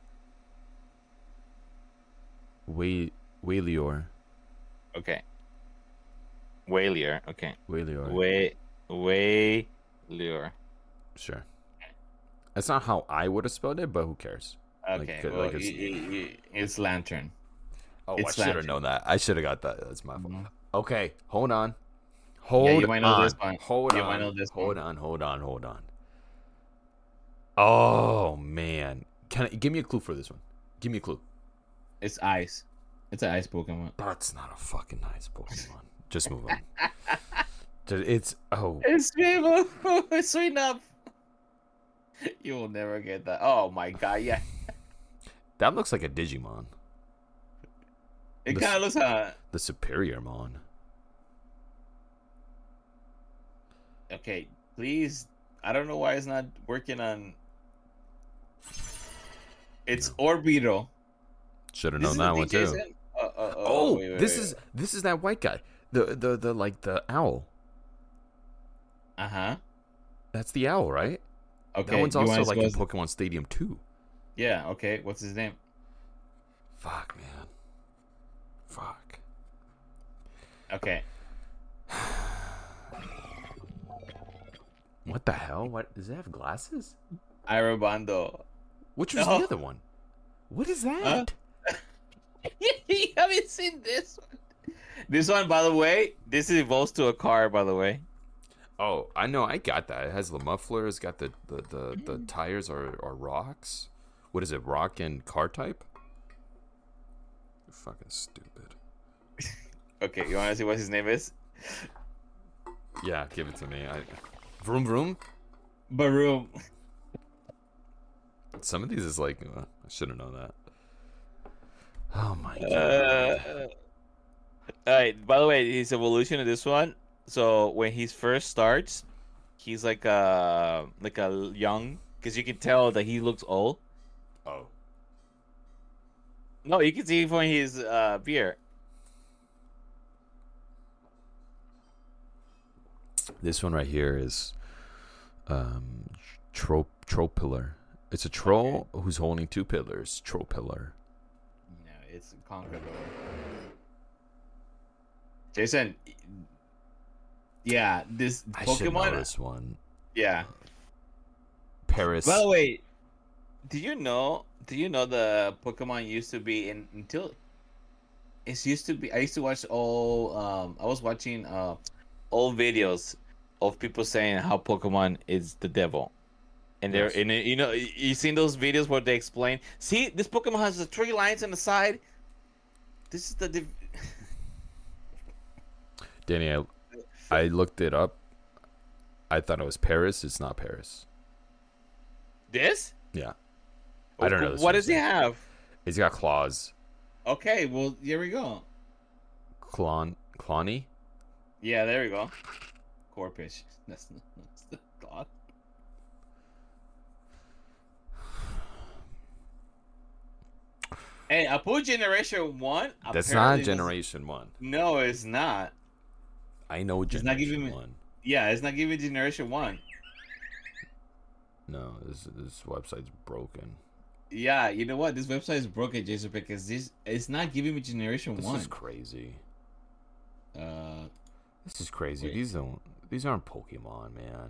Speaker 1: Way Wailior.
Speaker 2: Okay. Wailier. Okay.
Speaker 1: Wailior.
Speaker 2: Way. Wailier.
Speaker 1: Sure. That's not how I would have spelled it, but who cares?
Speaker 2: Okay.
Speaker 1: Like,
Speaker 2: well,
Speaker 1: like it's-
Speaker 2: it's... it's Lantern.
Speaker 1: Oh,
Speaker 2: It's
Speaker 1: I should have
Speaker 2: Lantern.
Speaker 1: known that. I should have got that. That's my fault.
Speaker 2: Mhm.
Speaker 1: Okay, hold on. Hold
Speaker 2: you might know
Speaker 1: on.
Speaker 2: this one.
Speaker 1: Hold
Speaker 2: You
Speaker 1: on.
Speaker 2: might know this
Speaker 1: hold
Speaker 2: one.
Speaker 1: on. Hold on. Hold on. Oh man, can I give me a clue for this one? Give me a clue.
Speaker 2: It's ice. It's an ice Pokemon.
Speaker 1: That's not a fucking nice Pokemon. Just move on. Just- It's oh
Speaker 2: It's Fable. It's sweet enough. You will never get that. Oh my god, yeah.
Speaker 1: that looks like a Digimon,
Speaker 2: It
Speaker 1: This-
Speaker 2: kind of looks uh
Speaker 1: the Superior Mon.
Speaker 2: okay, please. I don't know why it's not working on. It's Orbeetle.
Speaker 1: Should have
Speaker 2: This
Speaker 1: known
Speaker 2: is
Speaker 1: that
Speaker 2: the
Speaker 1: one
Speaker 2: D J
Speaker 1: too.
Speaker 2: set? Uh, uh, uh,
Speaker 1: Oh,
Speaker 2: wait, wait,
Speaker 1: this
Speaker 2: wait.
Speaker 1: is this is that white guy. The the the like the owl.
Speaker 2: Uh huh.
Speaker 1: That's the owl, right?
Speaker 2: Okay.
Speaker 1: That one's
Speaker 2: you
Speaker 1: also
Speaker 2: wanna
Speaker 1: like in
Speaker 2: suppose-
Speaker 1: Pokemon Stadium two.
Speaker 2: Yeah. Okay. What's his name?
Speaker 1: Fuck, man. Fuck.
Speaker 2: Okay.
Speaker 1: What the hell? What does it have glasses?
Speaker 2: Aerobondo.
Speaker 1: Which was
Speaker 2: No.
Speaker 1: the other one? What is that?
Speaker 2: You haven't seen this one. This one, by the way, this evolves to a car. By the way.
Speaker 1: Oh, I know. I got that. It has the muffler. It's got the the the, the tires are, are rocks. What is it? Rock and car type? You're fucking stupid.
Speaker 2: Okay. You want to see what his name is?
Speaker 1: Yeah, give it to me. I, vroom vroom.
Speaker 2: Baroom.
Speaker 1: Some of these is like uh, I should have known that. Oh my god.
Speaker 2: Uh, all right. By the way, his evolution of this one. So when he first starts, he's like a like a young, because you can tell that he looks old.
Speaker 1: oh.
Speaker 2: No, you can see from his uh, beard.
Speaker 1: This one right here is um tro Tropillar. It's a troll who's holding two pillars. Tropillar.
Speaker 2: No, it's Conqueror. Jason. Yeah, this
Speaker 1: I should know
Speaker 2: Pokemon.
Speaker 1: this one.
Speaker 2: Yeah.
Speaker 1: Paris.
Speaker 2: By the way, do you know? Do you know the Pokemon used to be in until? It's used to be. I used to watch all. Um, I was watching uh, old videos of people saying how Pokemon is the devil, and they're
Speaker 1: Yes.
Speaker 2: and it- you know you seen those videos where they explain. See, this Pokemon has the three lines on the side. This is the. Div-
Speaker 1: Danny, I, I looked it up. I thought it was Paris. It's not Paris.
Speaker 2: this.
Speaker 1: Yeah. I don't know this
Speaker 2: What
Speaker 1: one,
Speaker 2: does he
Speaker 1: so-
Speaker 2: have?
Speaker 1: He's got claws.
Speaker 2: Okay, well here we go.
Speaker 1: Clon Clonny?
Speaker 2: Yeah, there we go. Corpish. That's, that's the god. Hey, I put Generation One.
Speaker 1: That's
Speaker 2: apparently
Speaker 1: not
Speaker 2: doesn't-
Speaker 1: Generation One.
Speaker 2: No, it's not.
Speaker 1: I know
Speaker 2: It's
Speaker 1: Generation
Speaker 2: not giving me-
Speaker 1: One.
Speaker 2: Yeah, it's not giving Generation One.
Speaker 1: No, this this website's broken.
Speaker 3: Yeah, you know what? This website is broken, Jason, because this it's not giving me generation
Speaker 1: This
Speaker 3: one.
Speaker 1: is crazy.
Speaker 3: Uh,
Speaker 1: This is crazy.
Speaker 3: Wait.
Speaker 1: These don't. These aren't Pokemon, man.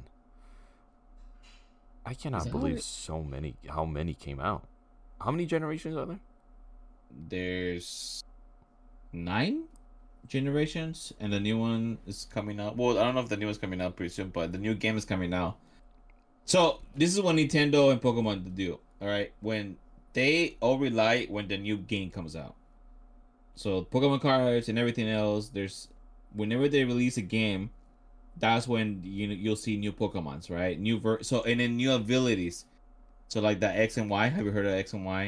Speaker 1: I
Speaker 3: Is
Speaker 1: cannot
Speaker 3: that
Speaker 1: believe
Speaker 3: what it-
Speaker 1: so many. How many came out? How many generations are there?
Speaker 3: there's nine generations, and the new one is coming out. Well, I don't know if the new one's coming out pretty soon, but the new game is coming out. So this is what Nintendo and Pokemon do. All right, when they all rely when the new game comes out. So Pokemon cards and everything else, there's whenever they release a game, that's when you you'll see new Pokemons, right? New ver so and then new abilities. So like the X and Y. Have you heard of X and Y?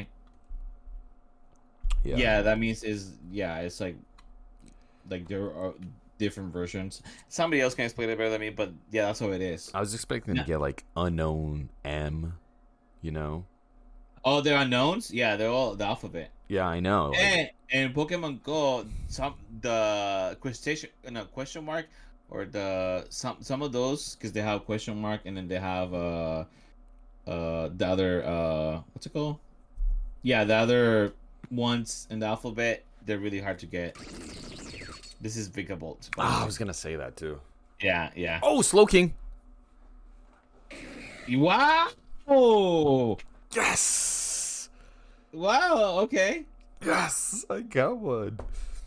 Speaker 3: Yeah, that means is yeah, it's like like there are different versions. Somebody else can explain it better than me, but yeah, that's how it is.
Speaker 1: I was expecting
Speaker 3: Yeah.
Speaker 1: to get like unknown M. You know.
Speaker 3: Oh, they're unknowns. Yeah, they're all the alphabet.
Speaker 1: Yeah, I know. like-
Speaker 3: And and Pokemon Go, some the question no question mark or the some some of those because they have question mark and then they have uh uh the other uh what's it called? Yeah, the other ones in the alphabet they're really hard to get. This is Vigavolt. by the
Speaker 1: Ah, I
Speaker 3: way.
Speaker 1: was gonna say that too.
Speaker 3: Yeah, yeah.
Speaker 1: Oh, Slowking.
Speaker 3: Wow! Oh,
Speaker 1: Yes.
Speaker 3: wow. Okay.
Speaker 1: Yes, I got one.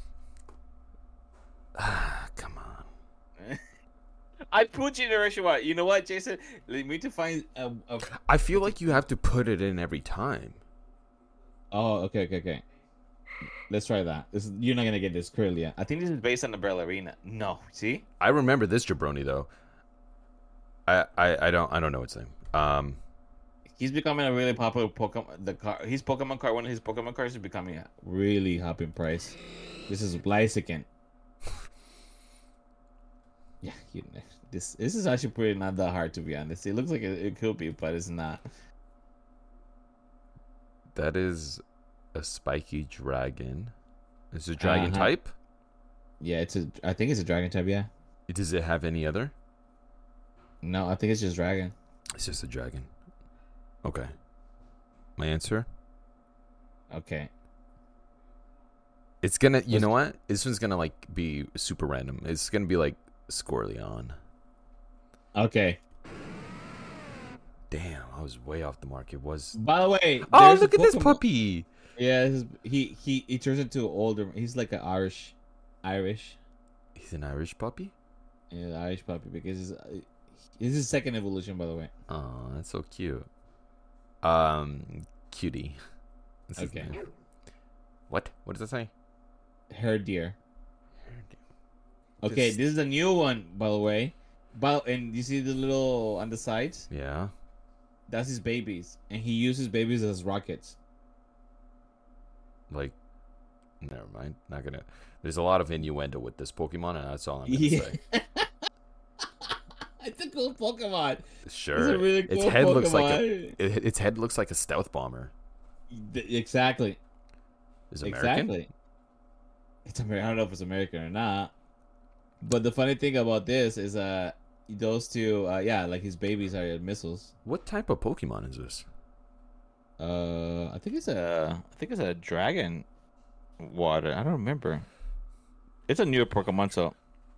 Speaker 1: Ah, come on.
Speaker 2: I put generation one. You know what, Jason?
Speaker 3: Let me to find a, a...
Speaker 1: I feel like you have to put it in every time.
Speaker 3: Oh, okay, okay, okay. Let's try that. This is, you're not gonna get this clearly yet.
Speaker 2: I think this is based on the Ballerina. No, see?
Speaker 1: I remember this jabroni though. I, I I don't I don't know its name. Um,
Speaker 3: He's becoming a really popular Pokemon. The car, his Pokemon card, one of his Pokemon cards is becoming a really high in price. This is Blaziken. Yeah, you know, this this is actually pretty not that hard to be honest. It looks like it, it could be, but it's not.
Speaker 1: that is a spiky dragon. Is it dragon
Speaker 3: Uh-huh.
Speaker 1: type?
Speaker 3: Yeah, it's a. I think it's a dragon type. Yeah.
Speaker 1: Does it have any other?
Speaker 3: No, I think it's just dragon.
Speaker 1: It's just a dragon. Okay. My answer.
Speaker 3: Okay.
Speaker 1: It's gonna. You
Speaker 3: Was-
Speaker 1: know what? This one's gonna like be super random. It's gonna be like Scorleon.
Speaker 3: Okay.
Speaker 1: Damn, I was way off the mark. It was.
Speaker 3: By the way,
Speaker 1: Oh,
Speaker 3: there's a
Speaker 1: look at this
Speaker 3: Pokemon-
Speaker 1: puppy.
Speaker 3: Yeah, his, he he he turns into older. He's like an Irish, Irish,
Speaker 1: He's an Irish puppy.
Speaker 3: yeah, Irish puppy because he's, uh, this is his second evolution, by the way.
Speaker 1: Oh, that's so cute. Um, cutie. This is
Speaker 3: Okay.
Speaker 1: nice. What? What does it say?
Speaker 3: Her deer. Okay,
Speaker 1: This-
Speaker 3: this is a new one, by the way. But and you see the little on the sides?
Speaker 1: Yeah.
Speaker 3: That's his babies, and he uses babies as rockets.
Speaker 1: Like, never mind. Not gonna. There's a lot of innuendo with this Pokemon, and that's all I'm gonna
Speaker 3: Yeah.
Speaker 1: say.
Speaker 3: It's a cool Pokemon.
Speaker 1: Sure.
Speaker 3: It's a really cool
Speaker 1: its head
Speaker 3: Pokemon.
Speaker 1: looks like a. It, its head looks like a stealth bomber.
Speaker 3: D- Exactly.
Speaker 1: Is it American?
Speaker 3: Exactly. It's American. I don't know if it's American or not. But the funny thing about this is, uh, those two, uh, yeah, like his babies are missiles.
Speaker 1: What type of Pokemon is this?
Speaker 3: Uh, I think it's a.
Speaker 2: Uh, I think it's a dragon water. I don't remember. It's a newer Pokemon, so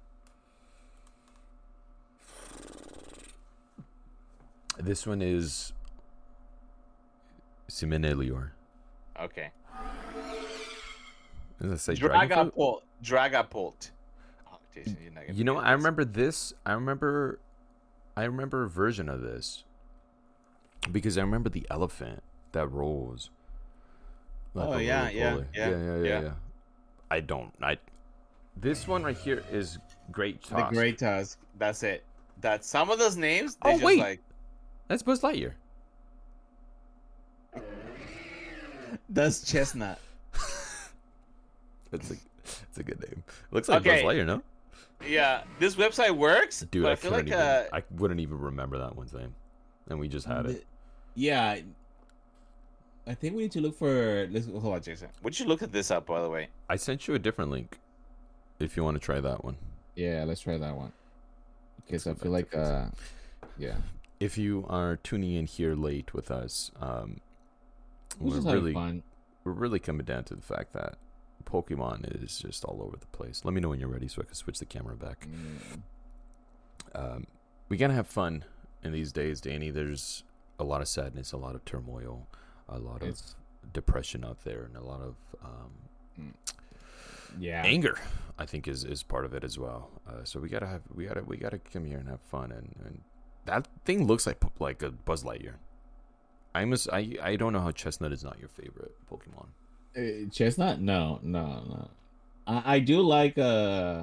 Speaker 1: This one is Simenelior.
Speaker 2: okay.
Speaker 1: Does it say dragon fruit?
Speaker 2: Dragapult. Dragapult. Oh, Jason, you're not gonna
Speaker 1: You know,
Speaker 2: get
Speaker 1: I
Speaker 2: this.
Speaker 1: remember this. I remember, I remember a version of this because I remember the elephant that rolls. Like
Speaker 2: Oh,
Speaker 1: a
Speaker 2: yeah,
Speaker 1: roly
Speaker 2: yeah,
Speaker 1: poly.
Speaker 2: yeah,
Speaker 1: yeah, yeah, yeah,
Speaker 2: yeah.
Speaker 1: yeah. I don't. I. This one right here is Great
Speaker 3: The
Speaker 1: Tusk.
Speaker 3: Great Tusk.
Speaker 2: That's it. That some of those names.
Speaker 1: Oh,
Speaker 2: They just
Speaker 1: wait.
Speaker 2: like
Speaker 1: That's Buzz Lightyear.
Speaker 3: That's Chestnut.
Speaker 1: That's a, that's a good name. Looks like
Speaker 2: Okay.
Speaker 1: Buzz Lightyear, no?
Speaker 2: yeah. This website works,
Speaker 1: Dude,
Speaker 2: but
Speaker 1: I,
Speaker 2: I feel
Speaker 1: couldn't
Speaker 2: like
Speaker 1: even,
Speaker 2: uh,
Speaker 1: I wouldn't even remember that one's name, and we just had it.
Speaker 3: Yeah. I think we need to look for. Let's
Speaker 2: hold on, Jason. Would you look at this up, by the way?
Speaker 1: I sent you a different link, if you want to try that one.
Speaker 3: Yeah, let's try that one. Because I
Speaker 1: Let's go
Speaker 3: feel
Speaker 1: back
Speaker 3: like,
Speaker 1: to this.
Speaker 3: uh, yeah.
Speaker 1: If you are tuning in here late with us, um,
Speaker 3: We're
Speaker 1: we're
Speaker 3: just
Speaker 1: really
Speaker 3: having fun.
Speaker 1: we're really coming down to the fact that Pokemon is just all over the place. Let me know when you're ready so I can switch the camera back.
Speaker 3: Mm.
Speaker 1: Um, we gotta have fun in these days, Danny. There's a lot of sadness, a lot of turmoil, a lot
Speaker 3: It's-
Speaker 1: of depression out there, and a lot of um,
Speaker 3: Yeah.
Speaker 1: anger. I think is, is part of it as well. Uh, so we gotta have we gotta we gotta come here and have fun. And, and that thing looks like like a Buzz Lightyear. I must I I don't know how Chestnut is not your favorite Pokemon.
Speaker 3: Uh, Chestnut? No, no, no. I, I do like uh,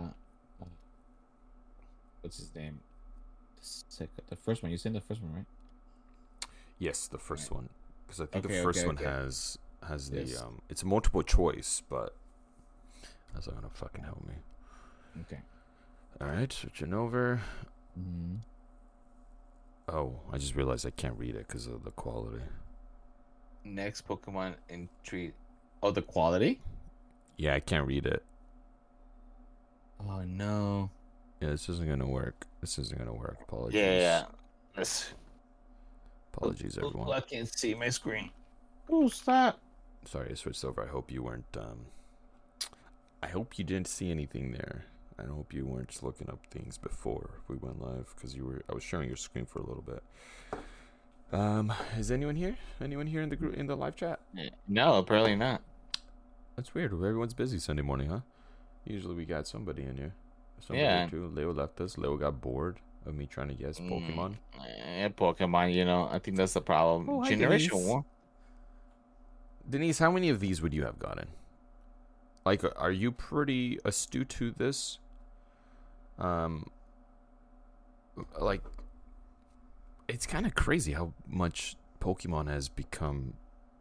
Speaker 3: what's his name? The, second, the first one. You said the first one, right?
Speaker 1: Yes, the first
Speaker 3: Right.
Speaker 1: one, because I think
Speaker 3: Okay,
Speaker 1: the first
Speaker 3: okay,
Speaker 1: one
Speaker 3: okay.
Speaker 1: has has the
Speaker 3: Yes.
Speaker 1: um. It's a multiple choice, but that's not gonna fucking help me.
Speaker 3: Okay.
Speaker 1: All right, switching over.
Speaker 3: Mm-hmm.
Speaker 1: Oh, I just realized I can't read it because of the quality.
Speaker 2: Next Pokemon entry. Oh, the quality?
Speaker 1: Yeah, I can't read it.
Speaker 2: Oh no.
Speaker 1: Yeah, this isn't gonna work. This isn't gonna work. Apologies.
Speaker 2: Yeah, yeah. Let's.
Speaker 1: Apologies, everyone.
Speaker 2: I can't see my screen. Oh, stop.
Speaker 1: Sorry, I switched over. I hope you weren't. Um, I hope you didn't see anything there. I hope you weren't just looking up things before we went live because you were. I was sharing your screen for a little bit. Um, is anyone here? Anyone here in the group in the live chat?
Speaker 2: No, apparently not.
Speaker 1: That's weird. Everyone's busy Sunday morning, huh? Usually we got somebody in here. Somebody
Speaker 2: Yeah.
Speaker 1: or two. Leo left us. Leo got bored of me trying to guess Pokemon.
Speaker 2: Yeah, Pokemon. You know, I think that's the problem.
Speaker 1: Oh, hi,
Speaker 2: Generation
Speaker 1: Denise.
Speaker 2: one.
Speaker 1: Denise, how many of these would you have gotten? Like, are you pretty astute to this? Um, like, it's kind of crazy how much Pokemon has become.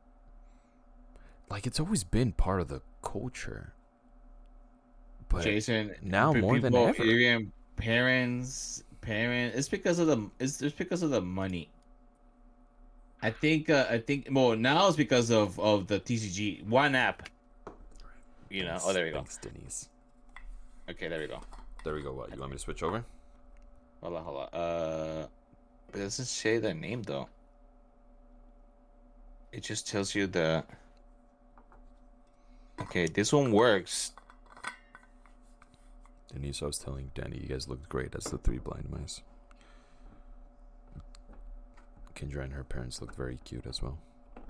Speaker 1: Like, it's always been part of the culture. But
Speaker 2: Jason.
Speaker 1: now
Speaker 2: pe-
Speaker 1: more than
Speaker 2: people,
Speaker 1: ever.
Speaker 2: Even parents, parents. It's because of the. It's it's because of the money. I think. Uh, I think. Well, now it's because of of the T C G one app. You know.
Speaker 1: Thanks-
Speaker 2: Oh, there we go.
Speaker 1: Thanks, Denise.
Speaker 2: Okay, there we go.
Speaker 1: There we go. What? You want me to switch over?
Speaker 2: Hold on, hold on. Uh, but it doesn't say the name though. It just tells you the. Okay, this one works.
Speaker 1: Denise, I was telling Danny, you guys looked great as the three blind mice. Kendra and her parents looked very cute as well.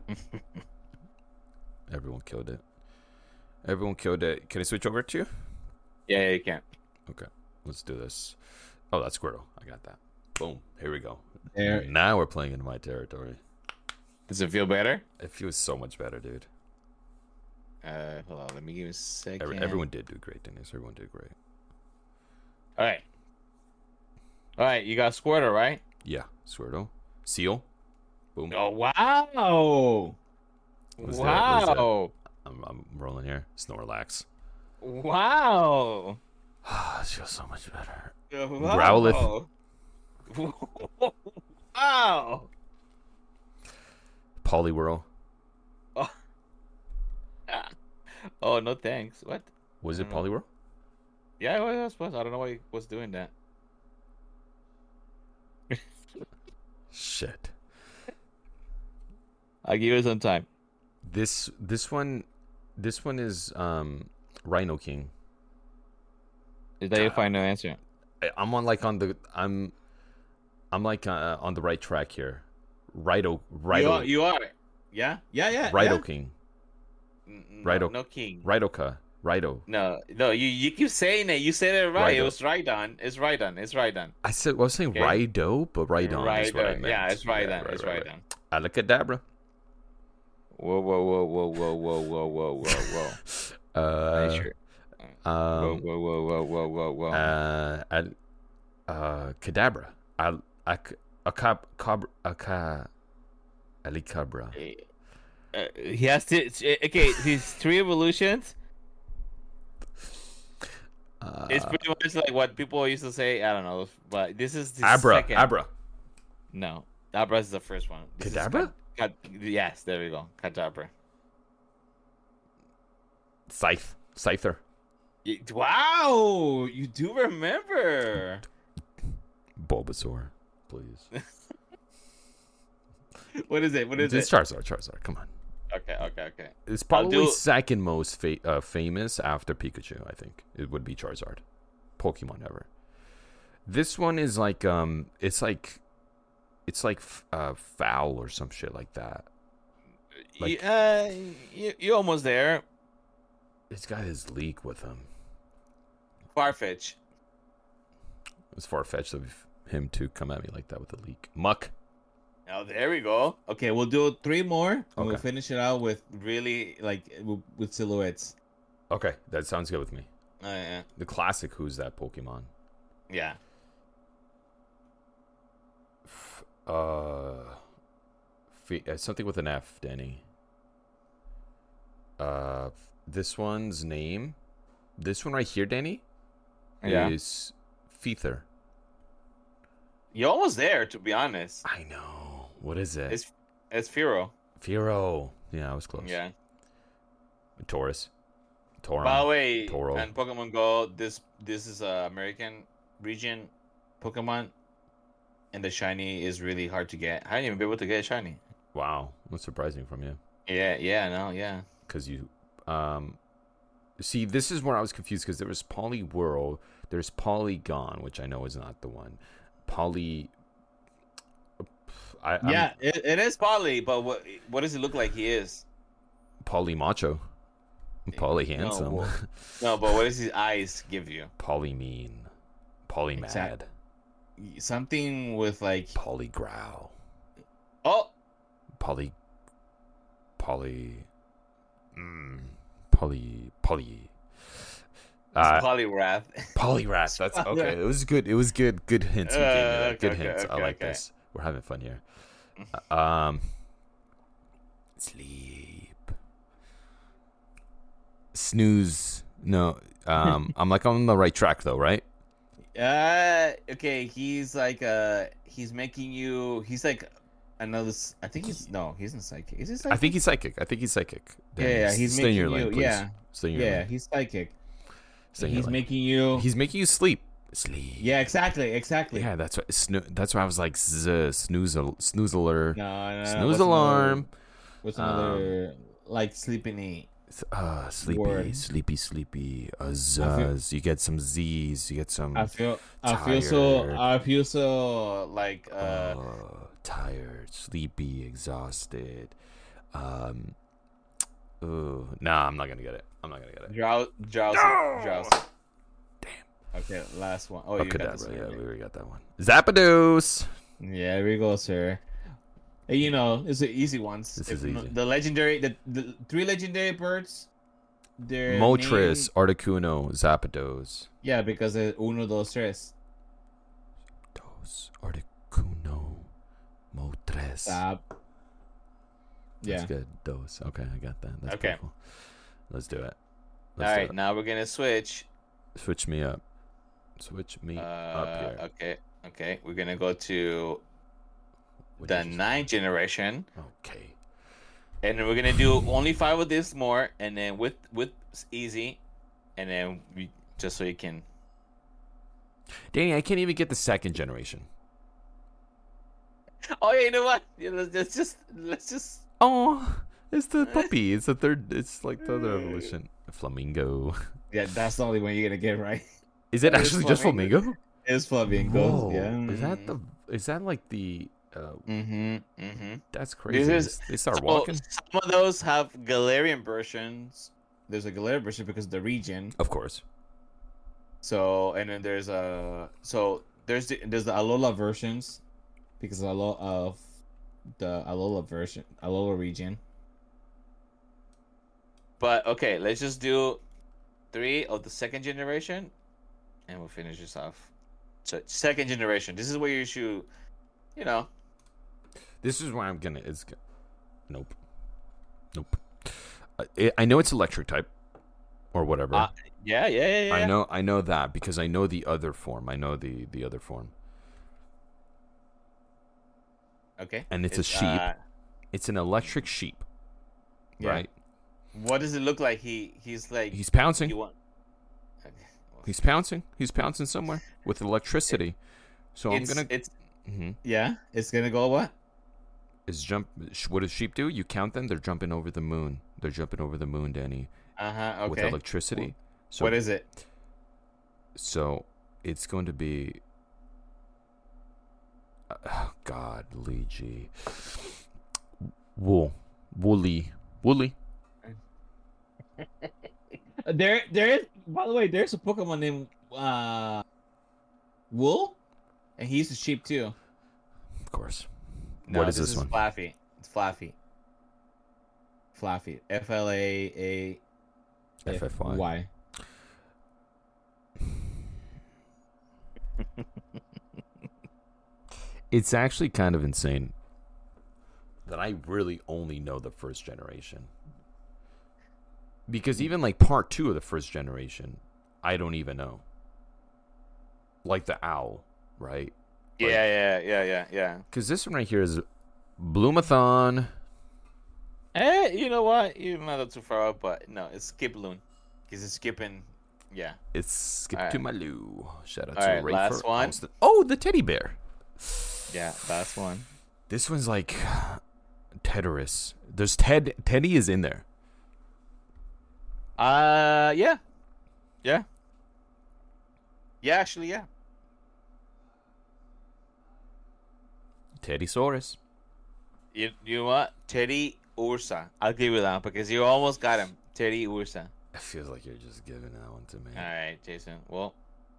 Speaker 1: Everyone killed it. Everyone killed it. Can I switch over to you?
Speaker 2: Yeah, yeah, you can.
Speaker 1: Okay, let's do this. Oh, that's Squirtle. I got that. Boom. Here we go.
Speaker 3: There.
Speaker 1: Now we're playing into my territory.
Speaker 2: Does it feel better?
Speaker 1: It feels so much better, dude.
Speaker 2: Uh, hold on. Let me give you a second.
Speaker 1: Every, everyone did do great, Denise. Everyone did great.
Speaker 2: All right. All right, you got Squirtle, right?
Speaker 1: Yeah, Squirtle. Seal. Boom.
Speaker 2: Oh wow!
Speaker 1: What is that? What is that?
Speaker 2: Wow!
Speaker 1: I'm, I'm rolling here. Snorlax.
Speaker 2: Wow!
Speaker 1: Ah, it feels so much better.
Speaker 2: Growlithe. Wow!
Speaker 1: Poliwhirl.
Speaker 2: Oh no, thanks. What?
Speaker 1: Was
Speaker 2: I
Speaker 1: it
Speaker 2: don't know.
Speaker 1: Poliwhirl?
Speaker 2: Yeah, it was. was. I don't know why he was doing that.
Speaker 1: Shit.
Speaker 2: I'll give it some time.
Speaker 1: This this one this one is um Rhino King.
Speaker 2: Is that your
Speaker 1: God.
Speaker 2: final answer?
Speaker 1: I- I'm on like on the I'm I'm like uh, on the right track here. Rido
Speaker 2: You
Speaker 1: Rido
Speaker 2: are. You are. Yeah. Yeah. Yeah.
Speaker 1: Rido
Speaker 2: yeah.
Speaker 1: King.
Speaker 2: N- No,
Speaker 1: Rido-
Speaker 2: no king.
Speaker 1: Ridoka. Rido.
Speaker 2: No, no. You you keep saying it. You said it right. It
Speaker 1: Rido.
Speaker 2: was right on. It's right on. It's right on.
Speaker 1: I said well, I was saying
Speaker 2: Okay.
Speaker 1: Rido, but Rhydon
Speaker 2: Right
Speaker 1: is what I
Speaker 2: on.
Speaker 1: meant.
Speaker 2: Yeah, it's right
Speaker 1: Yeah,
Speaker 2: on. It's right on.
Speaker 1: Alakadabra.
Speaker 2: Whoa, whoa, whoa, whoa, whoa, whoa, whoa, whoa, whoa, whoa.
Speaker 1: Uh,
Speaker 2: Sure. Whoa,
Speaker 1: um,
Speaker 2: whoa, whoa, whoa, whoa, whoa, whoa.
Speaker 1: uh, Al, uh, Kadabra. Al, ak, akab, cab, aka, Alicabra.
Speaker 2: Uh, he has to. Okay, these three evolutions.
Speaker 1: Uh,
Speaker 2: It's pretty much like what people used to say. I don't know, but this is the
Speaker 1: Abra.
Speaker 2: second.
Speaker 1: Abra.
Speaker 2: No, Abra is the first one. This is
Speaker 1: Kadabra?
Speaker 2: Kad- Kad- yes, there we go. Kadabra.
Speaker 1: Scythe. Scyther.
Speaker 2: Y- Wow, you do remember.
Speaker 1: Bulbasaur. Please.
Speaker 2: What is it? What is
Speaker 1: It's
Speaker 2: it?
Speaker 1: Charizard. Charizard. Come on.
Speaker 2: okay, okay, okay.
Speaker 1: It's
Speaker 2: I'll
Speaker 1: probably
Speaker 2: do-
Speaker 1: second most fa- uh, famous after Pikachu. I think it would be Charizard, Pokemon ever. This one is like um, it's like, it's like f- uh, foul or some shit like that. Like-
Speaker 2: Yeah, uh, you you almost there.
Speaker 1: It's got his leak with him.
Speaker 2: Farfetch.
Speaker 1: It's far fetched of him to come at me like that with a leak. Muck.
Speaker 2: Oh, there we go.
Speaker 3: Okay, we'll do three more, and we'll
Speaker 1: Okay.
Speaker 3: finish it out with really like w- with silhouettes.
Speaker 1: Okay, that sounds good with me.
Speaker 2: Oh, yeah,
Speaker 1: The classic Who's That Pokemon.
Speaker 2: yeah.
Speaker 1: F- Uh, fe- uh, something with an F, Danny. Uh, this one's name, this one right here, Danny,
Speaker 2: Yeah.
Speaker 1: is Feather.
Speaker 2: You're almost there, to be honest.
Speaker 1: I know. What is it?
Speaker 2: It's it's Firo.
Speaker 1: Firo. Yeah, I was close.
Speaker 2: Yeah.
Speaker 1: Taurus. Tauron.
Speaker 2: By the way,
Speaker 1: Toro.
Speaker 2: and Pokemon Go, this this is a American region Pokemon, and the shiny is really hard to get. I didn't even be able to get a shiny.
Speaker 1: Wow, that's surprising from you.
Speaker 2: Yeah, yeah, no, yeah.
Speaker 1: Because you, um, see, this is where I was confused because there was Poliwhirl, there's Polygon, which I know is not the one. Poly. I, I'm
Speaker 2: yeah, it, it is Poly, but what what does it look like he is?
Speaker 1: Poly Macho. Poly Handsome.
Speaker 2: well- No, but what does his eyes give you?
Speaker 1: Poly Mean. Poly Mad.
Speaker 3: Exact- Something with like
Speaker 1: Poly Growl.
Speaker 2: Oh,
Speaker 1: Poly. Poly. Mm, poly. Poly. Uh,
Speaker 2: Poliwrath.
Speaker 1: Polyrath. That's
Speaker 2: Polyrath.
Speaker 1: okay. It was good. It was good. Good hints. You gave me
Speaker 2: Uh,
Speaker 1: there.
Speaker 2: okay,
Speaker 1: good
Speaker 2: okay,
Speaker 1: hints. I
Speaker 2: okay,
Speaker 1: like
Speaker 2: okay.
Speaker 1: this. We're having fun here. Uh, um, sleep. Snooze. No. Um, I'm like on the right track though, right?
Speaker 3: uh okay, he's like uh he's making you he's like another s- I think he's no, he's in psychic. Is he psychic?
Speaker 1: I think he's psychic. I think he's psychic.
Speaker 3: Yeah, yeah, he's
Speaker 1: stay in your
Speaker 3: making
Speaker 1: lane,
Speaker 3: you-
Speaker 1: please.
Speaker 3: yeah.
Speaker 1: Stay in your
Speaker 3: Yeah,
Speaker 1: lane.
Speaker 3: he's psychic.
Speaker 1: Stay in your
Speaker 3: He's
Speaker 1: lane.
Speaker 3: making you
Speaker 1: He's making you sleep. Sleep.
Speaker 3: Yeah, exactly, exactly.
Speaker 1: Yeah, that's what. Snoo- that's why I was like zzz, snooze, al- snooze alert,
Speaker 3: No, no, no,
Speaker 1: snooze
Speaker 3: what's
Speaker 1: alarm.
Speaker 3: Another, what's another like sleeping
Speaker 1: Uh, sleepy,
Speaker 3: Word.
Speaker 1: sleepy, sleepy. A
Speaker 3: I feel-
Speaker 1: zuzz. You get some Z's. You get some.
Speaker 3: I feel I feel so
Speaker 1: Tired.
Speaker 3: I feel so like uh
Speaker 1: uh, tired, sleepy, exhausted. Um. Ooh, nah, I'm not gonna get it. I'm not gonna get it.
Speaker 2: Drow- drowsy.
Speaker 1: No!
Speaker 2: Drowsy.
Speaker 3: okay, last one. Oh,
Speaker 1: Oh,
Speaker 3: you got this
Speaker 1: Kadabra,
Speaker 3: one.
Speaker 1: yeah,
Speaker 3: right?
Speaker 1: we already got that one. Zapdos.
Speaker 3: Yeah, there we go, sir. Hey, you know, it's the easy ones.
Speaker 1: This
Speaker 3: If
Speaker 1: is easy.
Speaker 3: The legendary, the, the three legendary birds. They're
Speaker 1: Moltres,
Speaker 3: named-
Speaker 1: Articuno, Zapdos.
Speaker 3: yeah, because it's uno, dos, tres.
Speaker 1: Dos, Articuno, Moltres.
Speaker 3: Stop. Yeah.
Speaker 1: That's good. Dos. Okay, I got that. That's
Speaker 2: Okay.
Speaker 1: beautiful. Let's do it.
Speaker 2: All
Speaker 1: Let's do
Speaker 2: right,
Speaker 1: it.
Speaker 2: now we're gonna switch.
Speaker 1: Switch me up. Switch me up
Speaker 2: Uh,
Speaker 1: here.
Speaker 2: okay, okay. We're gonna go to
Speaker 1: What
Speaker 2: the
Speaker 1: did you say?
Speaker 2: ninth generation,
Speaker 1: Okay.
Speaker 2: and then we're gonna do only five of this more, and then with with easy, and then we just so you can.
Speaker 1: Danny, I can't even get the second generation.
Speaker 2: Oh yeah, you know what? Yeah, let's, let's just let's just.
Speaker 1: Oh, it's the puppy. It's the third. It's like the other evolution. Flamingo.
Speaker 3: Yeah, that's the only one you're gonna get right.
Speaker 1: Is it
Speaker 3: It's
Speaker 1: actually just
Speaker 3: Flamingo.
Speaker 1: Flamingo?
Speaker 3: It's flamingos.
Speaker 1: Whoa.
Speaker 3: Yeah.
Speaker 1: Is that the? Is that like the? Uh,
Speaker 2: Mm-hmm. Mm-hmm.
Speaker 1: that's crazy.
Speaker 2: is-
Speaker 1: they start
Speaker 2: So,
Speaker 1: walking.
Speaker 2: some of those have Galarian versions.
Speaker 3: There's a Galarian version because of the region.
Speaker 1: Of course.
Speaker 2: So and then there's a so
Speaker 3: There's the there's the Alola versions because a lot of the Alola version, Alola region.
Speaker 2: but okay, let's just do three of the second generation, and we'll finish this off. So second generation. This is where you should, you know.
Speaker 1: This is why I'm gonna. It's. go- Nope. Nope. Uh, I I know it's electric type, or whatever.
Speaker 2: Uh, yeah, yeah, yeah, yeah.
Speaker 1: I know. I know that because I know the other form. I know the the other form,
Speaker 2: Okay.
Speaker 1: and it's, a sheep.
Speaker 2: uh,
Speaker 1: It's an electric sheep,
Speaker 3: Yeah.
Speaker 1: right?
Speaker 2: what does it look like? He he's like.
Speaker 1: He's pouncing.
Speaker 2: You want? Okay.
Speaker 1: He's pouncing. He's pouncing somewhere with electricity. So I'm
Speaker 2: It's
Speaker 1: gonna.
Speaker 2: it's
Speaker 1: Mhm.
Speaker 3: Yeah, it's gonna go what?
Speaker 1: is jump. What does sheep do? You count them. They're jumping over the moon. They're jumping over the moon, Danny,
Speaker 2: Uh huh. Okay.
Speaker 1: with electricity. So
Speaker 2: What is it?
Speaker 1: So it's going to be. Uh, God, Lee G. Wool, woolly, woolly.
Speaker 3: There, there is. By the way, there's a Pokemon named uh, Wool, and he uses sheep too.
Speaker 1: Of course.
Speaker 2: No,
Speaker 1: what is
Speaker 2: this,
Speaker 1: this
Speaker 2: is
Speaker 1: one?
Speaker 2: Flaffy. It's Flaffy.
Speaker 3: Flaffy. F L A A
Speaker 1: F F Y.
Speaker 3: Y.
Speaker 1: It's actually kind of insane that I really only know the first generation. Because even like part two of the first generation, I don't even know. Like the owl, right? Like,
Speaker 2: Yeah, yeah, yeah, yeah, yeah.
Speaker 1: Because this one right here is Bloomathon.
Speaker 2: Eh, you know what? You're not too far up, but no, it's Skiploon. Because it's skipping. Yeah.
Speaker 1: It's Skip
Speaker 2: All
Speaker 1: to
Speaker 2: right.
Speaker 1: Maloo. Shout out
Speaker 2: All
Speaker 1: to
Speaker 2: right,
Speaker 1: Rayford
Speaker 2: last one.
Speaker 1: Austin. Oh, the teddy bear.
Speaker 2: Yeah, that's one.
Speaker 1: This one's like Tedorus. There's Ted. Teddy is in there.
Speaker 2: Uh, yeah. Yeah. Yeah, actually, yeah.
Speaker 1: Teddysaurus.
Speaker 2: You, you know what? Teddy Ursa. I'll give you that because you almost got him. Teddy Ursa.
Speaker 1: It feels like you're just giving that one to me.
Speaker 2: All right, Jason. Well,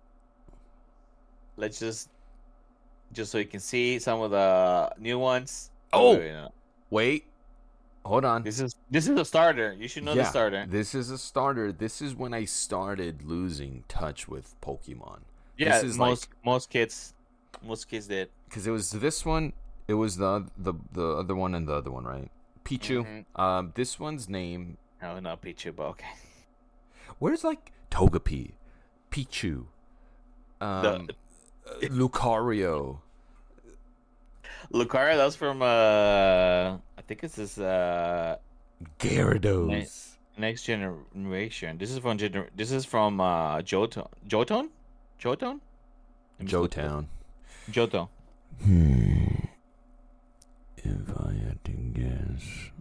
Speaker 2: let's just, just so you can see some of the new ones.
Speaker 1: Oh!
Speaker 2: Wait, no.
Speaker 1: Wait. Hold on.
Speaker 2: This is this is a starter. You should know the starter.
Speaker 1: This is a starter. This is when I started losing touch with Pokemon.
Speaker 2: Yeah,
Speaker 1: this is
Speaker 2: most
Speaker 1: like-
Speaker 2: most kids, most kids did.
Speaker 1: Because it was this one, it was the the the other one and the other one, right? Pichu.
Speaker 2: Mhm.
Speaker 1: Um, this one's name.
Speaker 2: No, not Pichu, but okay.
Speaker 1: Where's like Togepi, Pichu, um, uh, Lucario.
Speaker 2: Lucario, that's from uh, I think it's this uh
Speaker 1: Gyarados.
Speaker 2: next generation. This is from gener- This is from uh Johto, Johton, Johton,
Speaker 1: Johtown.
Speaker 2: Johto.
Speaker 1: Hmm. If I had to guess,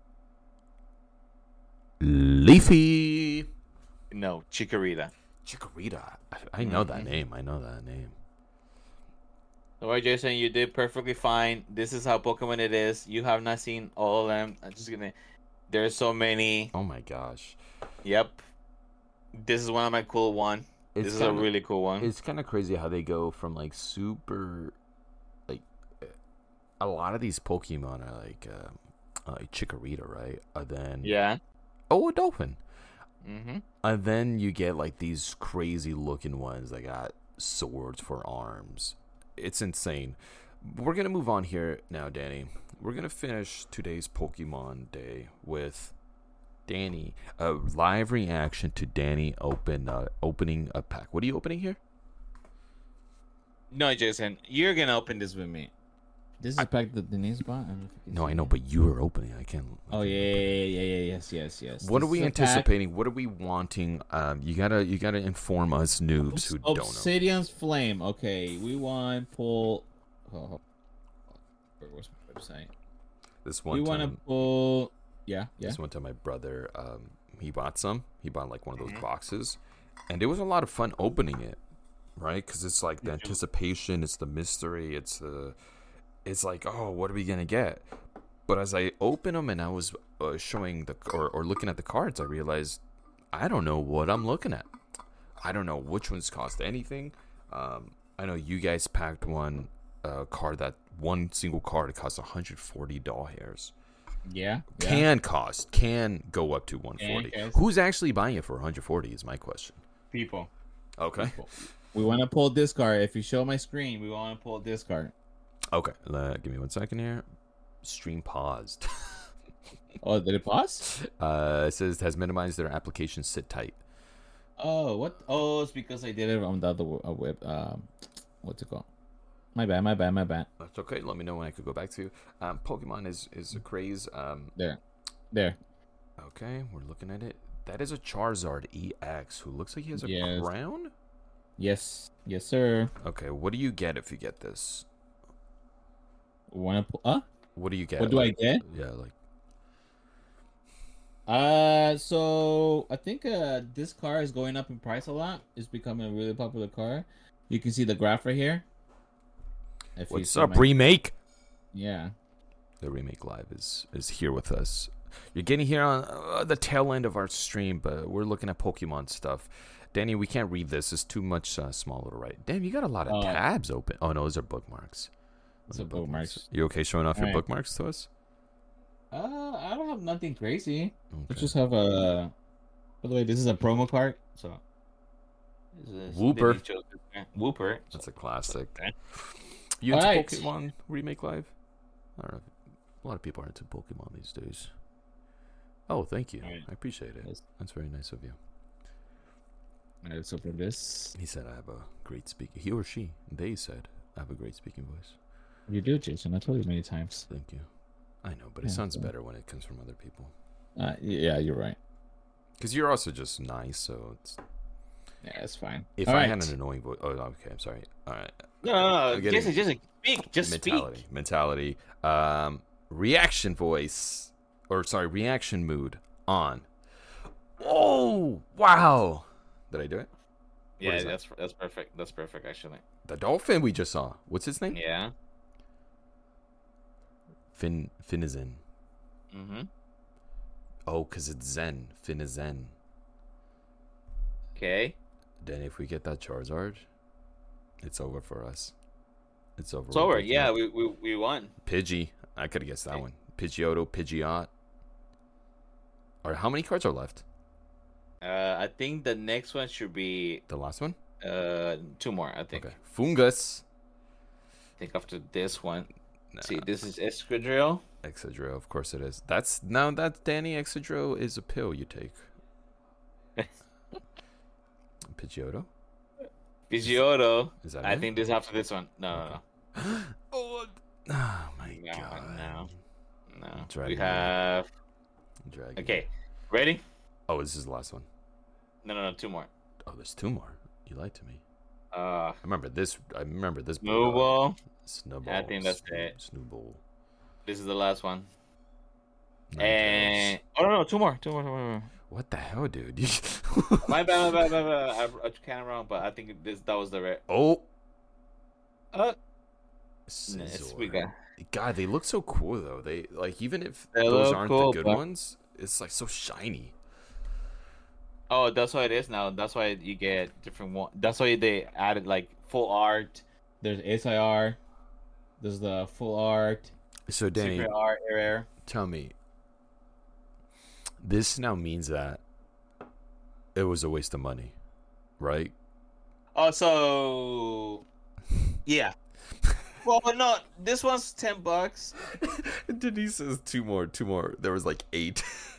Speaker 1: Leafy.
Speaker 2: No, Chikorita.
Speaker 1: Chikorita. I, I know that
Speaker 2: Mhm.
Speaker 1: name. I know that name.
Speaker 2: All right, Jason, you did perfectly fine. This is how Pokemon it is. You have not seen all of them. I'm just gonna. There's so many.
Speaker 1: Oh my gosh.
Speaker 2: Yep. This is one of my cool one.
Speaker 1: It's
Speaker 2: this is
Speaker 1: kinda,
Speaker 2: a really cool one.
Speaker 1: It's kind of crazy how they go from like super, like, a lot of these Pokemon are like, um, uh, like Chikorita, right? And then
Speaker 2: Yeah.
Speaker 1: oh, a dolphin.
Speaker 2: Mm-hmm.
Speaker 1: And then you get like these crazy looking ones that got swords for arms. It's insane. We're gonna move on here now, Danny. We're gonna finish today's Pokemon Day with Danny, a live reaction to Danny open uh, opening a pack. What are you opening here?
Speaker 2: No, Jason, you're gonna open this with me.
Speaker 3: This is a pack that Denise bought. I don't know if you can
Speaker 1: No,
Speaker 3: see
Speaker 1: I know,
Speaker 3: it.
Speaker 1: but you are opening. I can't. I
Speaker 3: Oh
Speaker 1: can't
Speaker 3: yeah,
Speaker 1: open.
Speaker 3: yeah, yeah, yeah, yeah, yes, yes, yes.
Speaker 1: What
Speaker 3: This
Speaker 1: are we
Speaker 3: is a pack-
Speaker 1: anticipating? What are we wanting? Um, you gotta, you gotta inform us noobs who don't know.
Speaker 3: Obsidian's Flame. Okay, we want pull. Oh, oh, where was my website?
Speaker 1: This one
Speaker 3: we want to
Speaker 1: time,
Speaker 3: pull. Yeah, yeah.
Speaker 1: this one time, my brother, um, he bought some. He bought like one of those
Speaker 2: Mhm.
Speaker 1: boxes, and it was a lot of fun opening it, right? Because it's like the
Speaker 2: Me too.
Speaker 1: anticipation, it's the mystery, it's the, it's like, oh, what are we gonna get? But as I open them and I was uh, showing the or, or looking at the cards, I realized I don't know what I'm looking at. I don't know which ones cost anything. Um, I know you guys packed one uh, card that one single card costs one hundred forty doll hairs.
Speaker 3: Yeah. yeah.
Speaker 1: Can cost, can go up to one forty.
Speaker 3: Can, can.
Speaker 1: Who's actually buying it for one hundred forty is my question.
Speaker 2: People.
Speaker 1: Okay.
Speaker 3: We want to pull this card. If you show my screen, we want to pull this card.
Speaker 1: Okay. Uh, give me one second here. Stream paused.
Speaker 3: Oh, did it pause?
Speaker 1: uh, it says has minimized their application. Sit tight.
Speaker 3: Oh, what? Oh, it's because I did it on the other w- uh, web. Um, what's it called? My bad. My bad. My bad.
Speaker 1: That's okay. Let me know when I could go back to. Um, Pokemon is is a craze. Um,
Speaker 3: There, there.
Speaker 1: okay, we're looking at it. That is a Charizard E X who looks like he has a
Speaker 3: Yes.
Speaker 1: crown.
Speaker 3: Yes, yes, sir.
Speaker 1: Okay, what do you get if you get this?
Speaker 3: Want to pull? Huh?
Speaker 1: What do you get?
Speaker 3: What do
Speaker 1: like,
Speaker 3: I get?
Speaker 1: Yeah, like
Speaker 3: Uh, so I think uh this car is going up in price a lot. It's becoming a really popular car. You can see the graph right here. If you
Speaker 1: what's
Speaker 3: see
Speaker 1: up,
Speaker 3: my-
Speaker 1: remake?
Speaker 3: Yeah.
Speaker 1: The remake live is is here with us. You're getting here on uh, the tail end of our stream, but we're looking at Pokemon stuff. Danny, we can't read this. It's too much uh, small little right. Damn, you got a lot of
Speaker 3: Uh,
Speaker 1: tabs open. Oh no, those are bookmarks.
Speaker 3: Those
Speaker 1: Those
Speaker 3: are bookmarks.
Speaker 1: You okay showing off your
Speaker 3: Alright.
Speaker 1: bookmarks to us?
Speaker 3: Uh, I don't have nothing crazy.
Speaker 1: Okay.
Speaker 3: Let's just have a. By the way, this is a promo card. So
Speaker 2: This is-
Speaker 1: Whooper.
Speaker 2: they chose this one. Whooper.
Speaker 1: That's a classic.
Speaker 2: Okay.
Speaker 1: You into
Speaker 3: Alright.
Speaker 1: Pokemon remake live? I don't know. A lot of people are into Pokemon these days. Oh, thank you.
Speaker 3: Alright.
Speaker 1: I appreciate it.
Speaker 3: Yes.
Speaker 1: That's very nice of you.
Speaker 3: Alright, so for this,
Speaker 1: He said I have a great speaking. He or she, they said I have a great speaking voice.
Speaker 3: you do, Jason. I told you many times.
Speaker 1: Thank you. I know, but it
Speaker 3: Yeah,
Speaker 1: sounds
Speaker 3: so-
Speaker 1: better when it comes from other people.
Speaker 3: Uh, yeah, you're right.
Speaker 1: Because you're also just nice, so it's.
Speaker 3: Yeah, it's fine.
Speaker 1: If
Speaker 3: All
Speaker 1: I
Speaker 3: right.
Speaker 1: had an annoying voice. Oh, okay, I'm sorry. All right.
Speaker 2: No, no, no.
Speaker 1: I'm getting-
Speaker 2: Jason, Jason, speak. Just
Speaker 1: mentality.
Speaker 2: speak.
Speaker 1: Mentality. Um, reaction voice. Or, sorry, reaction mood on. Oh, wow. Did I do it? What
Speaker 2: Yeah,
Speaker 1: is that?
Speaker 2: that's that's perfect. That's perfect, actually.
Speaker 1: The dolphin we just saw. What's his name?
Speaker 2: Yeah.
Speaker 1: Fin Finizen.
Speaker 2: Mm-hmm.
Speaker 1: Oh, because it's Zen. Finizen.
Speaker 2: Okay.
Speaker 1: Then if we get that Charizard, it's over for us. It's over.
Speaker 2: It's
Speaker 1: We're
Speaker 2: over.
Speaker 1: breaking
Speaker 2: Yeah,
Speaker 1: up.
Speaker 2: we, we we won.
Speaker 1: Pidgey. I could have guessed that
Speaker 2: Okay.
Speaker 1: one. Pidgeotto, Pidgeot. All right, how many cards are left?
Speaker 2: Uh, I think the next one should be
Speaker 1: The last one?
Speaker 2: uh two more. I think.
Speaker 1: Okay. Fungus.
Speaker 2: I think after this one.
Speaker 1: Nah,
Speaker 2: See, this is Escadrille.
Speaker 1: Excadrill, of course it is. That's now that's Danny. Excadrill is a pill you take. Pidgeotto.
Speaker 2: Pidgeotto.
Speaker 1: Is that
Speaker 2: I
Speaker 1: it?
Speaker 2: think this is after this one. No,
Speaker 1: Okay.
Speaker 2: no,
Speaker 1: oh, oh my
Speaker 2: No,
Speaker 1: god.
Speaker 2: no. no, no.
Speaker 1: Dragon
Speaker 2: We
Speaker 1: Ball.
Speaker 2: have.
Speaker 1: Dragon.
Speaker 2: Okay, ready?
Speaker 1: Oh, this is the last one.
Speaker 2: No, no, no. Two more.
Speaker 1: Oh, there's two more. You lied to me.
Speaker 2: Uh,
Speaker 1: I remember this. I remember this.
Speaker 2: Snowball.
Speaker 1: Snowball.
Speaker 2: I think that's
Speaker 1: Snoo-
Speaker 2: it.
Speaker 1: Snowball.
Speaker 2: This is the last one.
Speaker 1: Ninetales.
Speaker 2: And oh no, no, two more, two more, two more. Two more.
Speaker 1: What the hell, dude? You-
Speaker 2: My bad, my bad, my bad. I, I kind of wrong, but I think this that was the right.
Speaker 1: oh.
Speaker 2: Uh,
Speaker 1: Scizor.
Speaker 2: we got.
Speaker 1: God, they look so cool though. They like even if
Speaker 2: They
Speaker 1: those
Speaker 2: look
Speaker 1: aren't
Speaker 2: cool,
Speaker 1: the good
Speaker 2: but-
Speaker 1: ones, it's like so shiny.
Speaker 2: Oh, that's why it is now. That's why you get different one. That's why they added like full art,
Speaker 3: There's S I R. There's the full art.
Speaker 1: So Danny,
Speaker 2: secret art, rare.
Speaker 1: tell me, this now means that it was a waste of money, right?
Speaker 2: Oh, so yeah. Well, no, this one's ten bucks.
Speaker 1: Denise says two more, two more. There was like eight.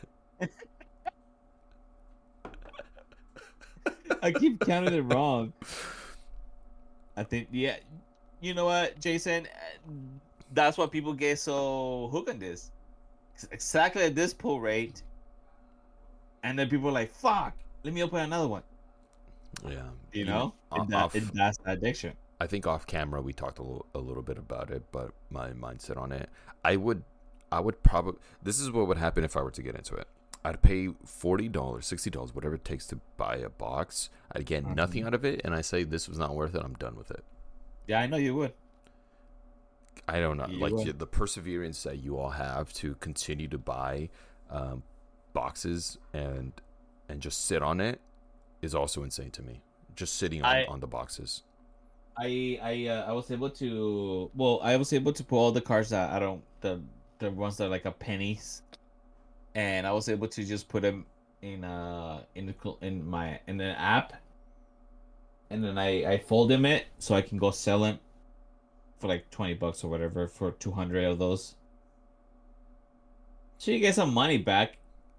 Speaker 3: I keep counting it wrong.
Speaker 2: I think yeah. You know what, Jason? Uh, That's why people get so hooked on this. It's exactly at this pull rate, and then people are like, "Fuck, let me open another one."
Speaker 1: Yeah,
Speaker 2: You know,
Speaker 1: o-
Speaker 3: And that,
Speaker 1: off-
Speaker 3: and that's the addiction.
Speaker 1: I think off camera we talked a little, a little bit about it, but my mindset on it, I would, I would probably. This is what would happen if I were to get into it. I'd pay forty dollars, sixty dollars, whatever it takes to buy a box. I'd get
Speaker 3: Mhm.
Speaker 1: nothing out of it, and I say this was not worth it. I'm done with it.
Speaker 3: Yeah, I know you would.
Speaker 1: I don't know,
Speaker 3: You
Speaker 1: like
Speaker 3: would.
Speaker 1: the perseverance that you all have to continue to buy um, boxes and and just sit on it is also insane to me. Just sitting on,
Speaker 2: I-
Speaker 1: on the boxes.
Speaker 3: I I uh, I was able to well I was able to pull all the cards that I don't the the ones that are like a pennies, and I was able to just put them in uh in the cl- in my in the app, and then I I fold them it so I can go sell them for like twenty bucks or whatever for two hundred of those. So you get some money back.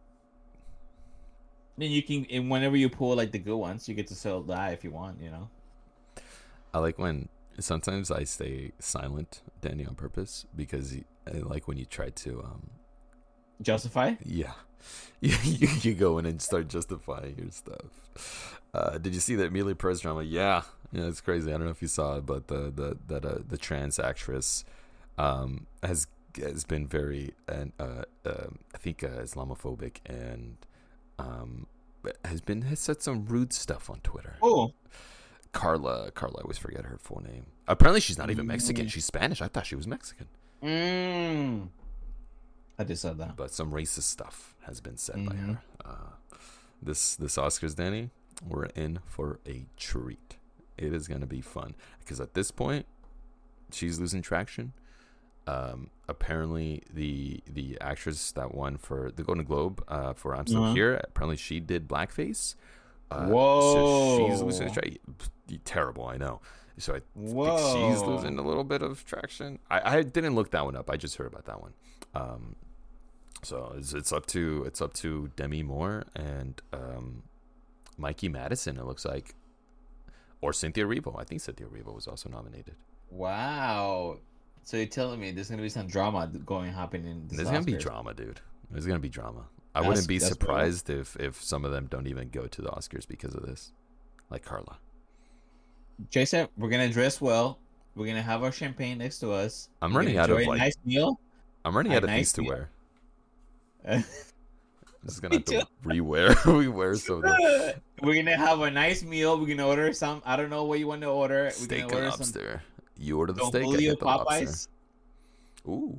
Speaker 3: Then you can and whenever you pull like the good ones, you get to sell that if you want, you know.
Speaker 1: I like when sometimes I stay silent, Danny, on purpose because y- I like when you try to, um,
Speaker 3: Justify?
Speaker 1: yeah, you, you you go in and start justifying your stuff. Uh, did you see that Amelia Perez drama? Yeah, yeah, it's crazy. I don't know if you saw it, but the the that uh, the trans actress um, has has been very, and uh, uh, I think uh, Islamophobic, and um, has been has said some rude stuff on Twitter.
Speaker 3: Oh,
Speaker 1: Carla, Carla, I always forget her full name. Apparently, she's not even Mexican.
Speaker 3: Mm.
Speaker 1: She's Spanish. I thought she was Mexican.
Speaker 3: mm. I just said that.
Speaker 1: But some racist stuff has been said by
Speaker 3: Mhm.
Speaker 1: her. Uh, this this Oscars, Danny, we're in for a treat. It is gonna be fun because at this point, she's losing traction. Um, apparently, the the actress that won for the Golden Globe uh, for I'm Still
Speaker 3: Uh-huh.
Speaker 1: Here, apparently she did blackface. Uh,
Speaker 3: Whoa.
Speaker 1: So she's losing traction. Terrible, I know. So I
Speaker 3: Whoa.
Speaker 1: think she's losing a little bit of traction. I, I didn't look that one up. I just heard about that one. Um, so it's, it's up to it's up to Demi Moore and um, Mikey Madison. It looks like, or Cynthia Erivo. I think Cynthia Erivo was also nominated.
Speaker 3: Wow. So you're telling me there's gonna be some drama going happening in this
Speaker 1: There's gonna be
Speaker 3: Oscars?
Speaker 1: drama, dude. There's gonna be drama. I
Speaker 3: That's-
Speaker 1: wouldn't be
Speaker 3: that's
Speaker 1: surprised if if some of them don't even go to the Oscars because of this, like Carla.
Speaker 3: Jason, we're gonna dress well. We're gonna have our champagne next to us.
Speaker 1: I'm
Speaker 3: We're
Speaker 1: running
Speaker 3: gonna
Speaker 1: out of
Speaker 3: enjoy a
Speaker 1: like
Speaker 3: nice meal.
Speaker 1: I'm running
Speaker 3: a
Speaker 1: out of
Speaker 3: nice
Speaker 1: things to
Speaker 3: meal.
Speaker 1: wear.
Speaker 3: We're
Speaker 1: I'm just gonna have to rewear rewear some of the
Speaker 3: gonna have a nice meal. We're gonna order some. I don't know what you want to order. We're
Speaker 1: steak
Speaker 3: gonna
Speaker 1: and
Speaker 3: order
Speaker 1: lobster. You order the
Speaker 3: some
Speaker 1: steak, I
Speaker 3: Julio
Speaker 1: get the lobster.
Speaker 3: Popeyes.
Speaker 1: Ooh,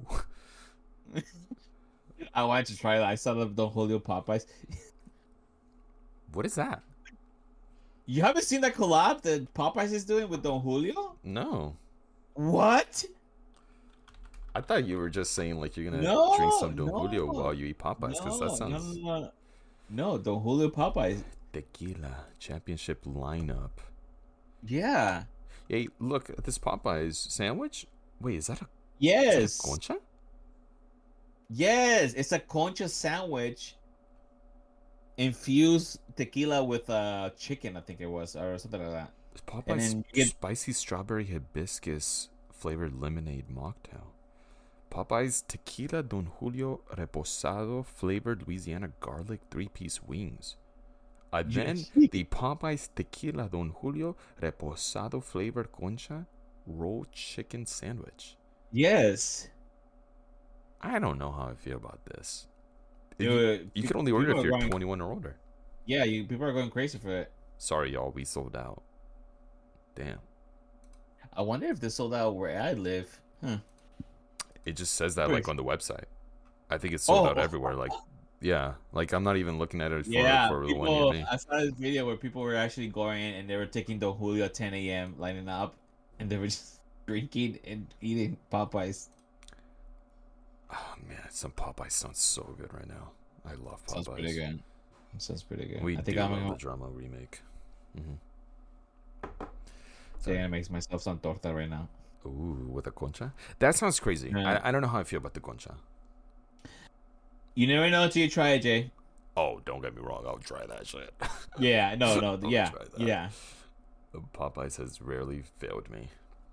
Speaker 3: I wanted to try that. I saw the Don Julio Popeyes.
Speaker 1: what is that?
Speaker 3: You haven't seen that collab that Popeyes is doing with Don Julio?
Speaker 1: No,
Speaker 3: What?
Speaker 1: I thought you were just saying like you're gonna
Speaker 3: No,
Speaker 1: drink some Don
Speaker 3: no.
Speaker 1: Julio while you eat Popeyes because that
Speaker 3: no,
Speaker 1: sounds
Speaker 3: no, no, no. No, Don Julio Popeyes.
Speaker 1: tequila championship lineup.
Speaker 3: Yeah.
Speaker 1: Hey, look at this Popeyes sandwich. Wait, is that a, is
Speaker 3: Yes.
Speaker 1: that a concha?
Speaker 3: Yes. It's a concha sandwich infused tequila with uh chicken, I think it was, or something like that.
Speaker 1: It's
Speaker 3: And
Speaker 1: Popeyes
Speaker 3: then you get-
Speaker 1: spicy strawberry hibiscus flavored lemonade mocktail. Popeyes tequila Don Julio reposado flavored Louisiana garlic three piece wings. And then
Speaker 3: Yes.
Speaker 1: the Popeyes tequila Don Julio reposado flavored concha rolled chicken sandwich.
Speaker 3: Yes.
Speaker 1: I don't know how I feel about this. You,
Speaker 3: Dude,
Speaker 1: you
Speaker 3: pe-
Speaker 1: can only order
Speaker 3: people
Speaker 1: if
Speaker 3: are
Speaker 1: you're
Speaker 3: going-
Speaker 1: twenty-one or older.
Speaker 3: Yeah, you people are going crazy for it.
Speaker 1: Sorry, y'all, we sold out. Damn.
Speaker 3: I wonder if they sold out where I live. Huh.
Speaker 1: It just says that
Speaker 3: Wait.
Speaker 1: like on the website. I think it's sold
Speaker 3: Oh.
Speaker 1: out everywhere. Like, yeah, like I'm not even looking at it for,
Speaker 3: Yeah,
Speaker 1: for the one
Speaker 3: people,
Speaker 1: near me.
Speaker 3: I saw this video where people were actually going in and they were taking Don Julio at ten a.m. lining up, and they were just drinking and eating Popeyes.
Speaker 1: Oh man, some Popeye sounds so good right now. I love Popeyes.
Speaker 3: Sounds pretty good. Sounds pretty good.
Speaker 1: We
Speaker 3: I think
Speaker 1: do
Speaker 3: I'm
Speaker 1: love
Speaker 3: gonna.
Speaker 1: the drama remake. hmm
Speaker 3: I think I makes myself some torta right now.
Speaker 1: Ooh, with a concha? That sounds crazy.
Speaker 3: Yeah.
Speaker 1: I, I don't know how I feel about the concha.
Speaker 3: You never know until you try it, Jay.
Speaker 1: Oh, don't get me wrong. I'll try that shit.
Speaker 3: Yeah, no, no,
Speaker 1: I'll
Speaker 3: yeah,
Speaker 1: try that.
Speaker 3: yeah.
Speaker 1: Popeyes has rarely failed me.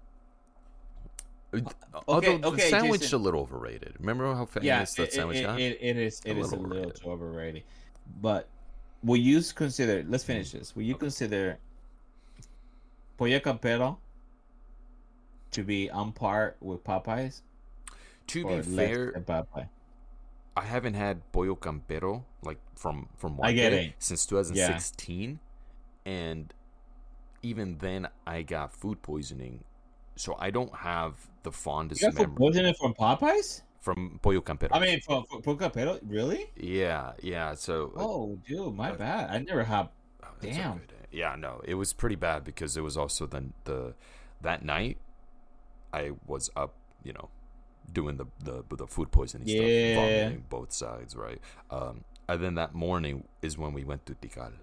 Speaker 3: Okay,
Speaker 1: Although the
Speaker 3: okay,
Speaker 1: sandwich
Speaker 3: Jason.
Speaker 1: a little overrated. Remember how famous
Speaker 3: Yeah,
Speaker 1: that
Speaker 3: it,
Speaker 1: sandwich
Speaker 3: it,
Speaker 1: got?
Speaker 3: it, it is. It
Speaker 1: A
Speaker 3: is a
Speaker 1: little
Speaker 3: little
Speaker 1: overrated.
Speaker 3: too overrated. But will you consider? Let's finish this. Will you consider Pollo Campero to be on par with Popeyes?
Speaker 1: To
Speaker 3: or
Speaker 1: be
Speaker 3: less
Speaker 1: fair,
Speaker 3: than Popeye?
Speaker 1: I haven't had pollo campero like from from
Speaker 3: I get
Speaker 1: Huaque
Speaker 3: it.
Speaker 1: since twenty sixteen, and even then I got food poisoning, so I don't have the fondest
Speaker 3: You got food
Speaker 1: memory
Speaker 3: poisoning from Popeyes?
Speaker 1: from pollo campero.
Speaker 3: I mean, from, from Pollo Campero? Really?
Speaker 1: yeah, yeah. So uh,
Speaker 3: Oh, dude, my
Speaker 1: uh,
Speaker 3: bad. I never have.
Speaker 1: oh, that's
Speaker 3: damn.
Speaker 1: okay. Yeah, no, it was pretty bad because it was also the the that night I was up, you know, doing the the the food poisoning
Speaker 3: Yeah.
Speaker 1: stuff, vomiting both sides, right? Um, and then that morning is when we went to Tikal.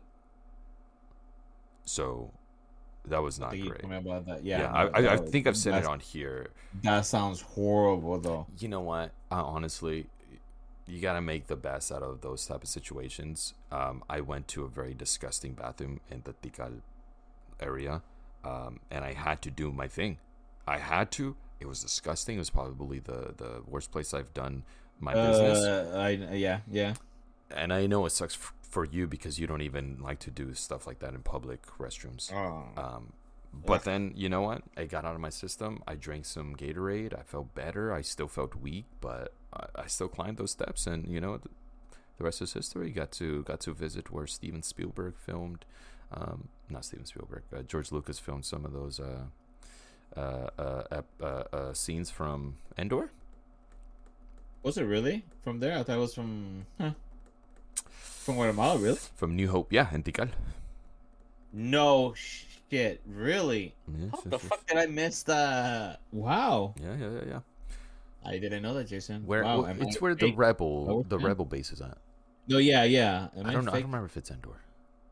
Speaker 1: So that was
Speaker 3: I
Speaker 1: not
Speaker 3: think you
Speaker 1: great.
Speaker 3: told me about that.
Speaker 1: Yeah,
Speaker 3: Yeah,
Speaker 1: I,
Speaker 3: no,
Speaker 1: I, I
Speaker 3: that was-
Speaker 1: think I've said it
Speaker 3: that's-
Speaker 1: on here.
Speaker 3: That sounds horrible, though.
Speaker 1: You know what? Uh, honestly, you gotta make the best out of those type of situations. Um, I went to a very disgusting bathroom in the Tikal area, um, and I had to do my thing. I had to. It was disgusting. It was probably the the worst place I've done my business.
Speaker 3: Uh, I yeah yeah.
Speaker 1: And I know it sucks f- for you because you don't even like to do stuff like that in public restrooms.
Speaker 3: Oh.
Speaker 1: Um, But then, you know what? I got out of my system. I drank some Gatorade. I felt better. I still felt weak, but I, I still climbed those steps. And you know, the, the rest is history. Got to got to visit where Steven Spielberg filmed. Um, not Steven Spielberg. Uh, George Lucas filmed some of those uh, uh, uh, uh, uh, scenes from Endor.
Speaker 3: Was it really from there? I thought it was from huh. from Guatemala. Really?
Speaker 1: From New Hope, yeah, in Tikal.
Speaker 3: No shit, really?
Speaker 1: Yes,
Speaker 2: How
Speaker 1: yes,
Speaker 2: the
Speaker 1: yes.
Speaker 2: fuck did I miss that?
Speaker 3: Wow,
Speaker 1: Yeah, yeah, yeah, yeah.
Speaker 3: I didn't know that, Jason.
Speaker 1: Where
Speaker 3: wow,
Speaker 1: wh-
Speaker 3: am
Speaker 1: it's
Speaker 3: I
Speaker 1: where the
Speaker 3: fake?
Speaker 1: rebel
Speaker 3: Oh,
Speaker 1: the
Speaker 3: yeah.
Speaker 1: rebel base is at.
Speaker 3: No, yeah, yeah. Am
Speaker 1: I don't know. I
Speaker 3: fake?
Speaker 1: don't remember if it's Endor.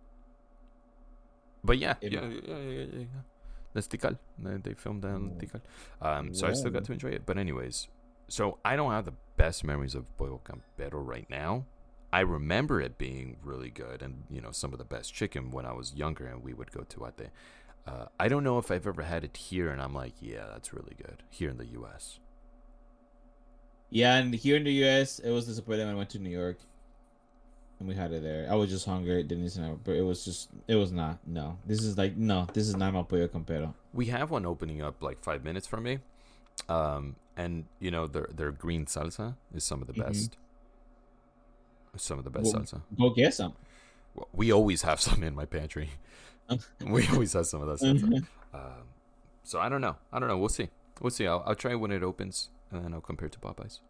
Speaker 1: But yeah,
Speaker 3: It-
Speaker 1: yeah, yeah, yeah, yeah, yeah. That's Tikal. They, they filmed down
Speaker 3: Oh.
Speaker 1: Tikal. Um, so I still got
Speaker 3: Wow.
Speaker 1: to enjoy it. But anyways, so I don't have the best memories of Pollo Campero right now. I remember it being really good and, you know, some of the best chicken when I was younger and we would go to Ate. Uh, I don't know if I've ever had it here and I'm like, yeah, that's really good here in the U S.
Speaker 3: Yeah, and here in the U S, it was disappointing when I went to New York, and we had it there. I was just hungry, didn't know, but it was just, it was not. No, this is like no, this is not my pollo campero.
Speaker 1: We have one opening up like five minutes from me. Um, and, you know, their, their green salsa is some of the
Speaker 3: Mhm.
Speaker 1: best. Some of the best
Speaker 3: Well,
Speaker 1: salsa.
Speaker 3: Go get some.
Speaker 1: Well, we always have some in my pantry. We always have some of that salsa.
Speaker 3: Mhm.
Speaker 1: Um, so I don't know. I don't know. We'll see. We'll see. I'll, I'll try when it opens, and then I'll compare it to Popeyes.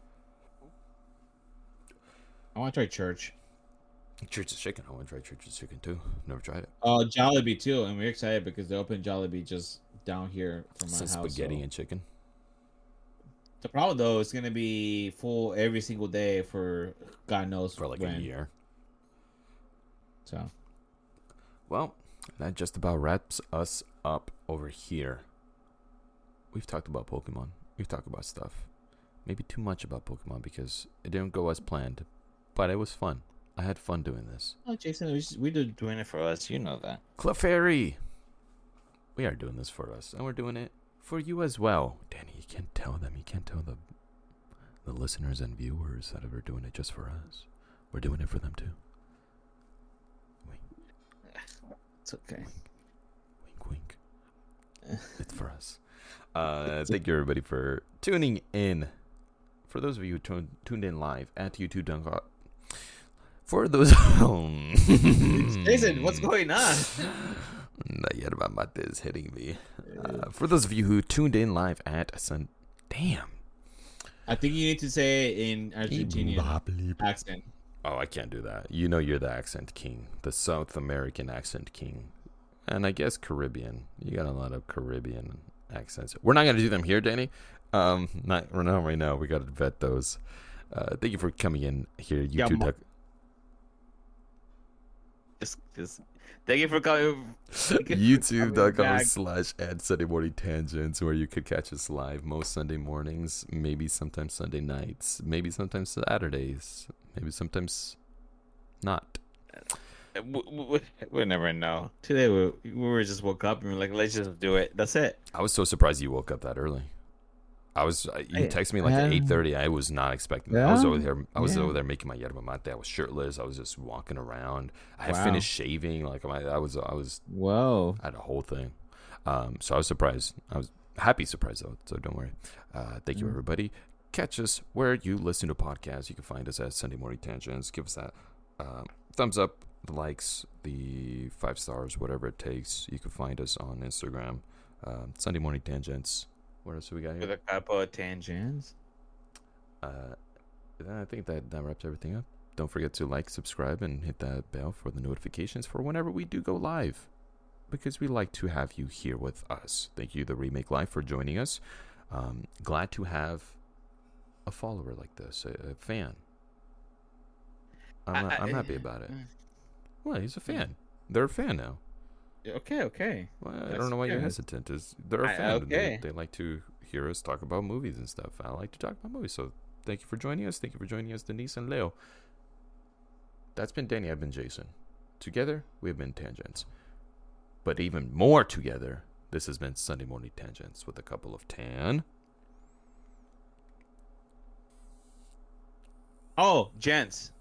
Speaker 3: I want to try church.
Speaker 1: Church's chicken. I want to try Church's chicken too. Never tried it.
Speaker 3: Oh, Jollibee too, and we're excited because they opened Jollibee just down here from my
Speaker 1: Some
Speaker 3: house.
Speaker 1: spaghetti
Speaker 3: so-
Speaker 1: and chicken.
Speaker 3: The problem though, it's gonna be full every single day for God knows
Speaker 1: For like
Speaker 3: when.
Speaker 1: a year.
Speaker 3: So
Speaker 1: Well, that just about wraps us up over here. We've talked about Pokemon. We've talked about stuff. Maybe too much about Pokemon because it didn't go as planned. But it was fun. I had fun doing this.
Speaker 3: oh, Jason, we, just, we did.
Speaker 2: Doing it for us, you know that.
Speaker 1: Clefairy! We are doing this for us, and we're doing it for you as well. Danny, you can't tell them. You can't tell the the listeners and viewers that we're doing it just for us. We're doing it for them too.
Speaker 2: It's okay.
Speaker 1: Wink, wink. It's for us. Uh, thank you, everybody, for tuning in. For those of you who tuned, tuned in live at YouTube dot com. For those...
Speaker 3: Jason, what's going on?
Speaker 1: The yerba mate is hitting me. Uh, for those of you who tuned in live at Sun... Damn.
Speaker 3: I think you need to say it in Argentinian accent.
Speaker 1: Oh, I can't do that. You know you're the accent king. The South American accent king. And I guess Caribbean. You got a lot of Caribbean accents. We're not going to do them here, Danny. Um, not, not right now. We got to vet those. Uh, thank you for coming in here.
Speaker 3: Yeah,
Speaker 1: YouTube.
Speaker 3: mo-
Speaker 1: Duck.
Speaker 2: Just, just thank you for coming.
Speaker 1: YouTube dot com
Speaker 3: back.
Speaker 1: slash at Sunday Morning Tangents, where you could catch us live most Sunday mornings, maybe sometimes Sunday nights, maybe sometimes Saturdays, maybe sometimes not.
Speaker 2: We, we, we never know. Today we, we were just woke up and we were like, let's just do it. That's it.
Speaker 1: I was so surprised you woke up that early. I was uh, you
Speaker 3: Hey,
Speaker 1: texted me like at
Speaker 3: um,
Speaker 1: eight thirty. I was not expecting that. I was
Speaker 3: yeah,
Speaker 1: over there. I was
Speaker 3: yeah.
Speaker 1: over there making my yerba mate. I was shirtless. I was just walking around. I had
Speaker 3: Wow.
Speaker 1: finished shaving. Like my, I was, I was,
Speaker 3: Whoa.
Speaker 1: I had a whole thing. Um, so I was surprised. I was happy surprised though. So don't worry. Uh, thank you
Speaker 3: Mm.
Speaker 1: everybody. Catch us where you listen to podcasts. You can find us at Sunday Morning Tangents. Give us that uh, thumbs up, the likes, the five stars, whatever it takes. You can find us on Instagram, uh, Sunday Morning Tangents. What else do we got
Speaker 2: With
Speaker 1: here?
Speaker 2: a couple of tangents.
Speaker 1: Uh, then I think that, that wraps everything up. Don't forget to like, subscribe, and hit that bell for the notifications for whenever we do go live, because we like to have you here with us. Thank you, The Remake Live, for joining us. Um, glad to have a follower like this, a, a fan. I'm,
Speaker 2: I-
Speaker 1: I'm
Speaker 2: I-
Speaker 1: happy about it. Well, he's a fan. They're a fan now.
Speaker 2: Okay, okay.
Speaker 1: Well, I
Speaker 2: That's
Speaker 1: don't know why you're
Speaker 2: good.
Speaker 1: hesitant. Is they're a
Speaker 2: I-
Speaker 1: fan.
Speaker 2: okay.
Speaker 1: They, they like to hear us talk about movies and stuff. I like to talk about movies. So thank you for joining us. Thank you for joining us, Denise and Leo. That's been Danny. I've been Jason. Together, we've been Tangents. But even more together, this has been Sunday Morning Tangents with a couple of tan.
Speaker 2: Oh, gents,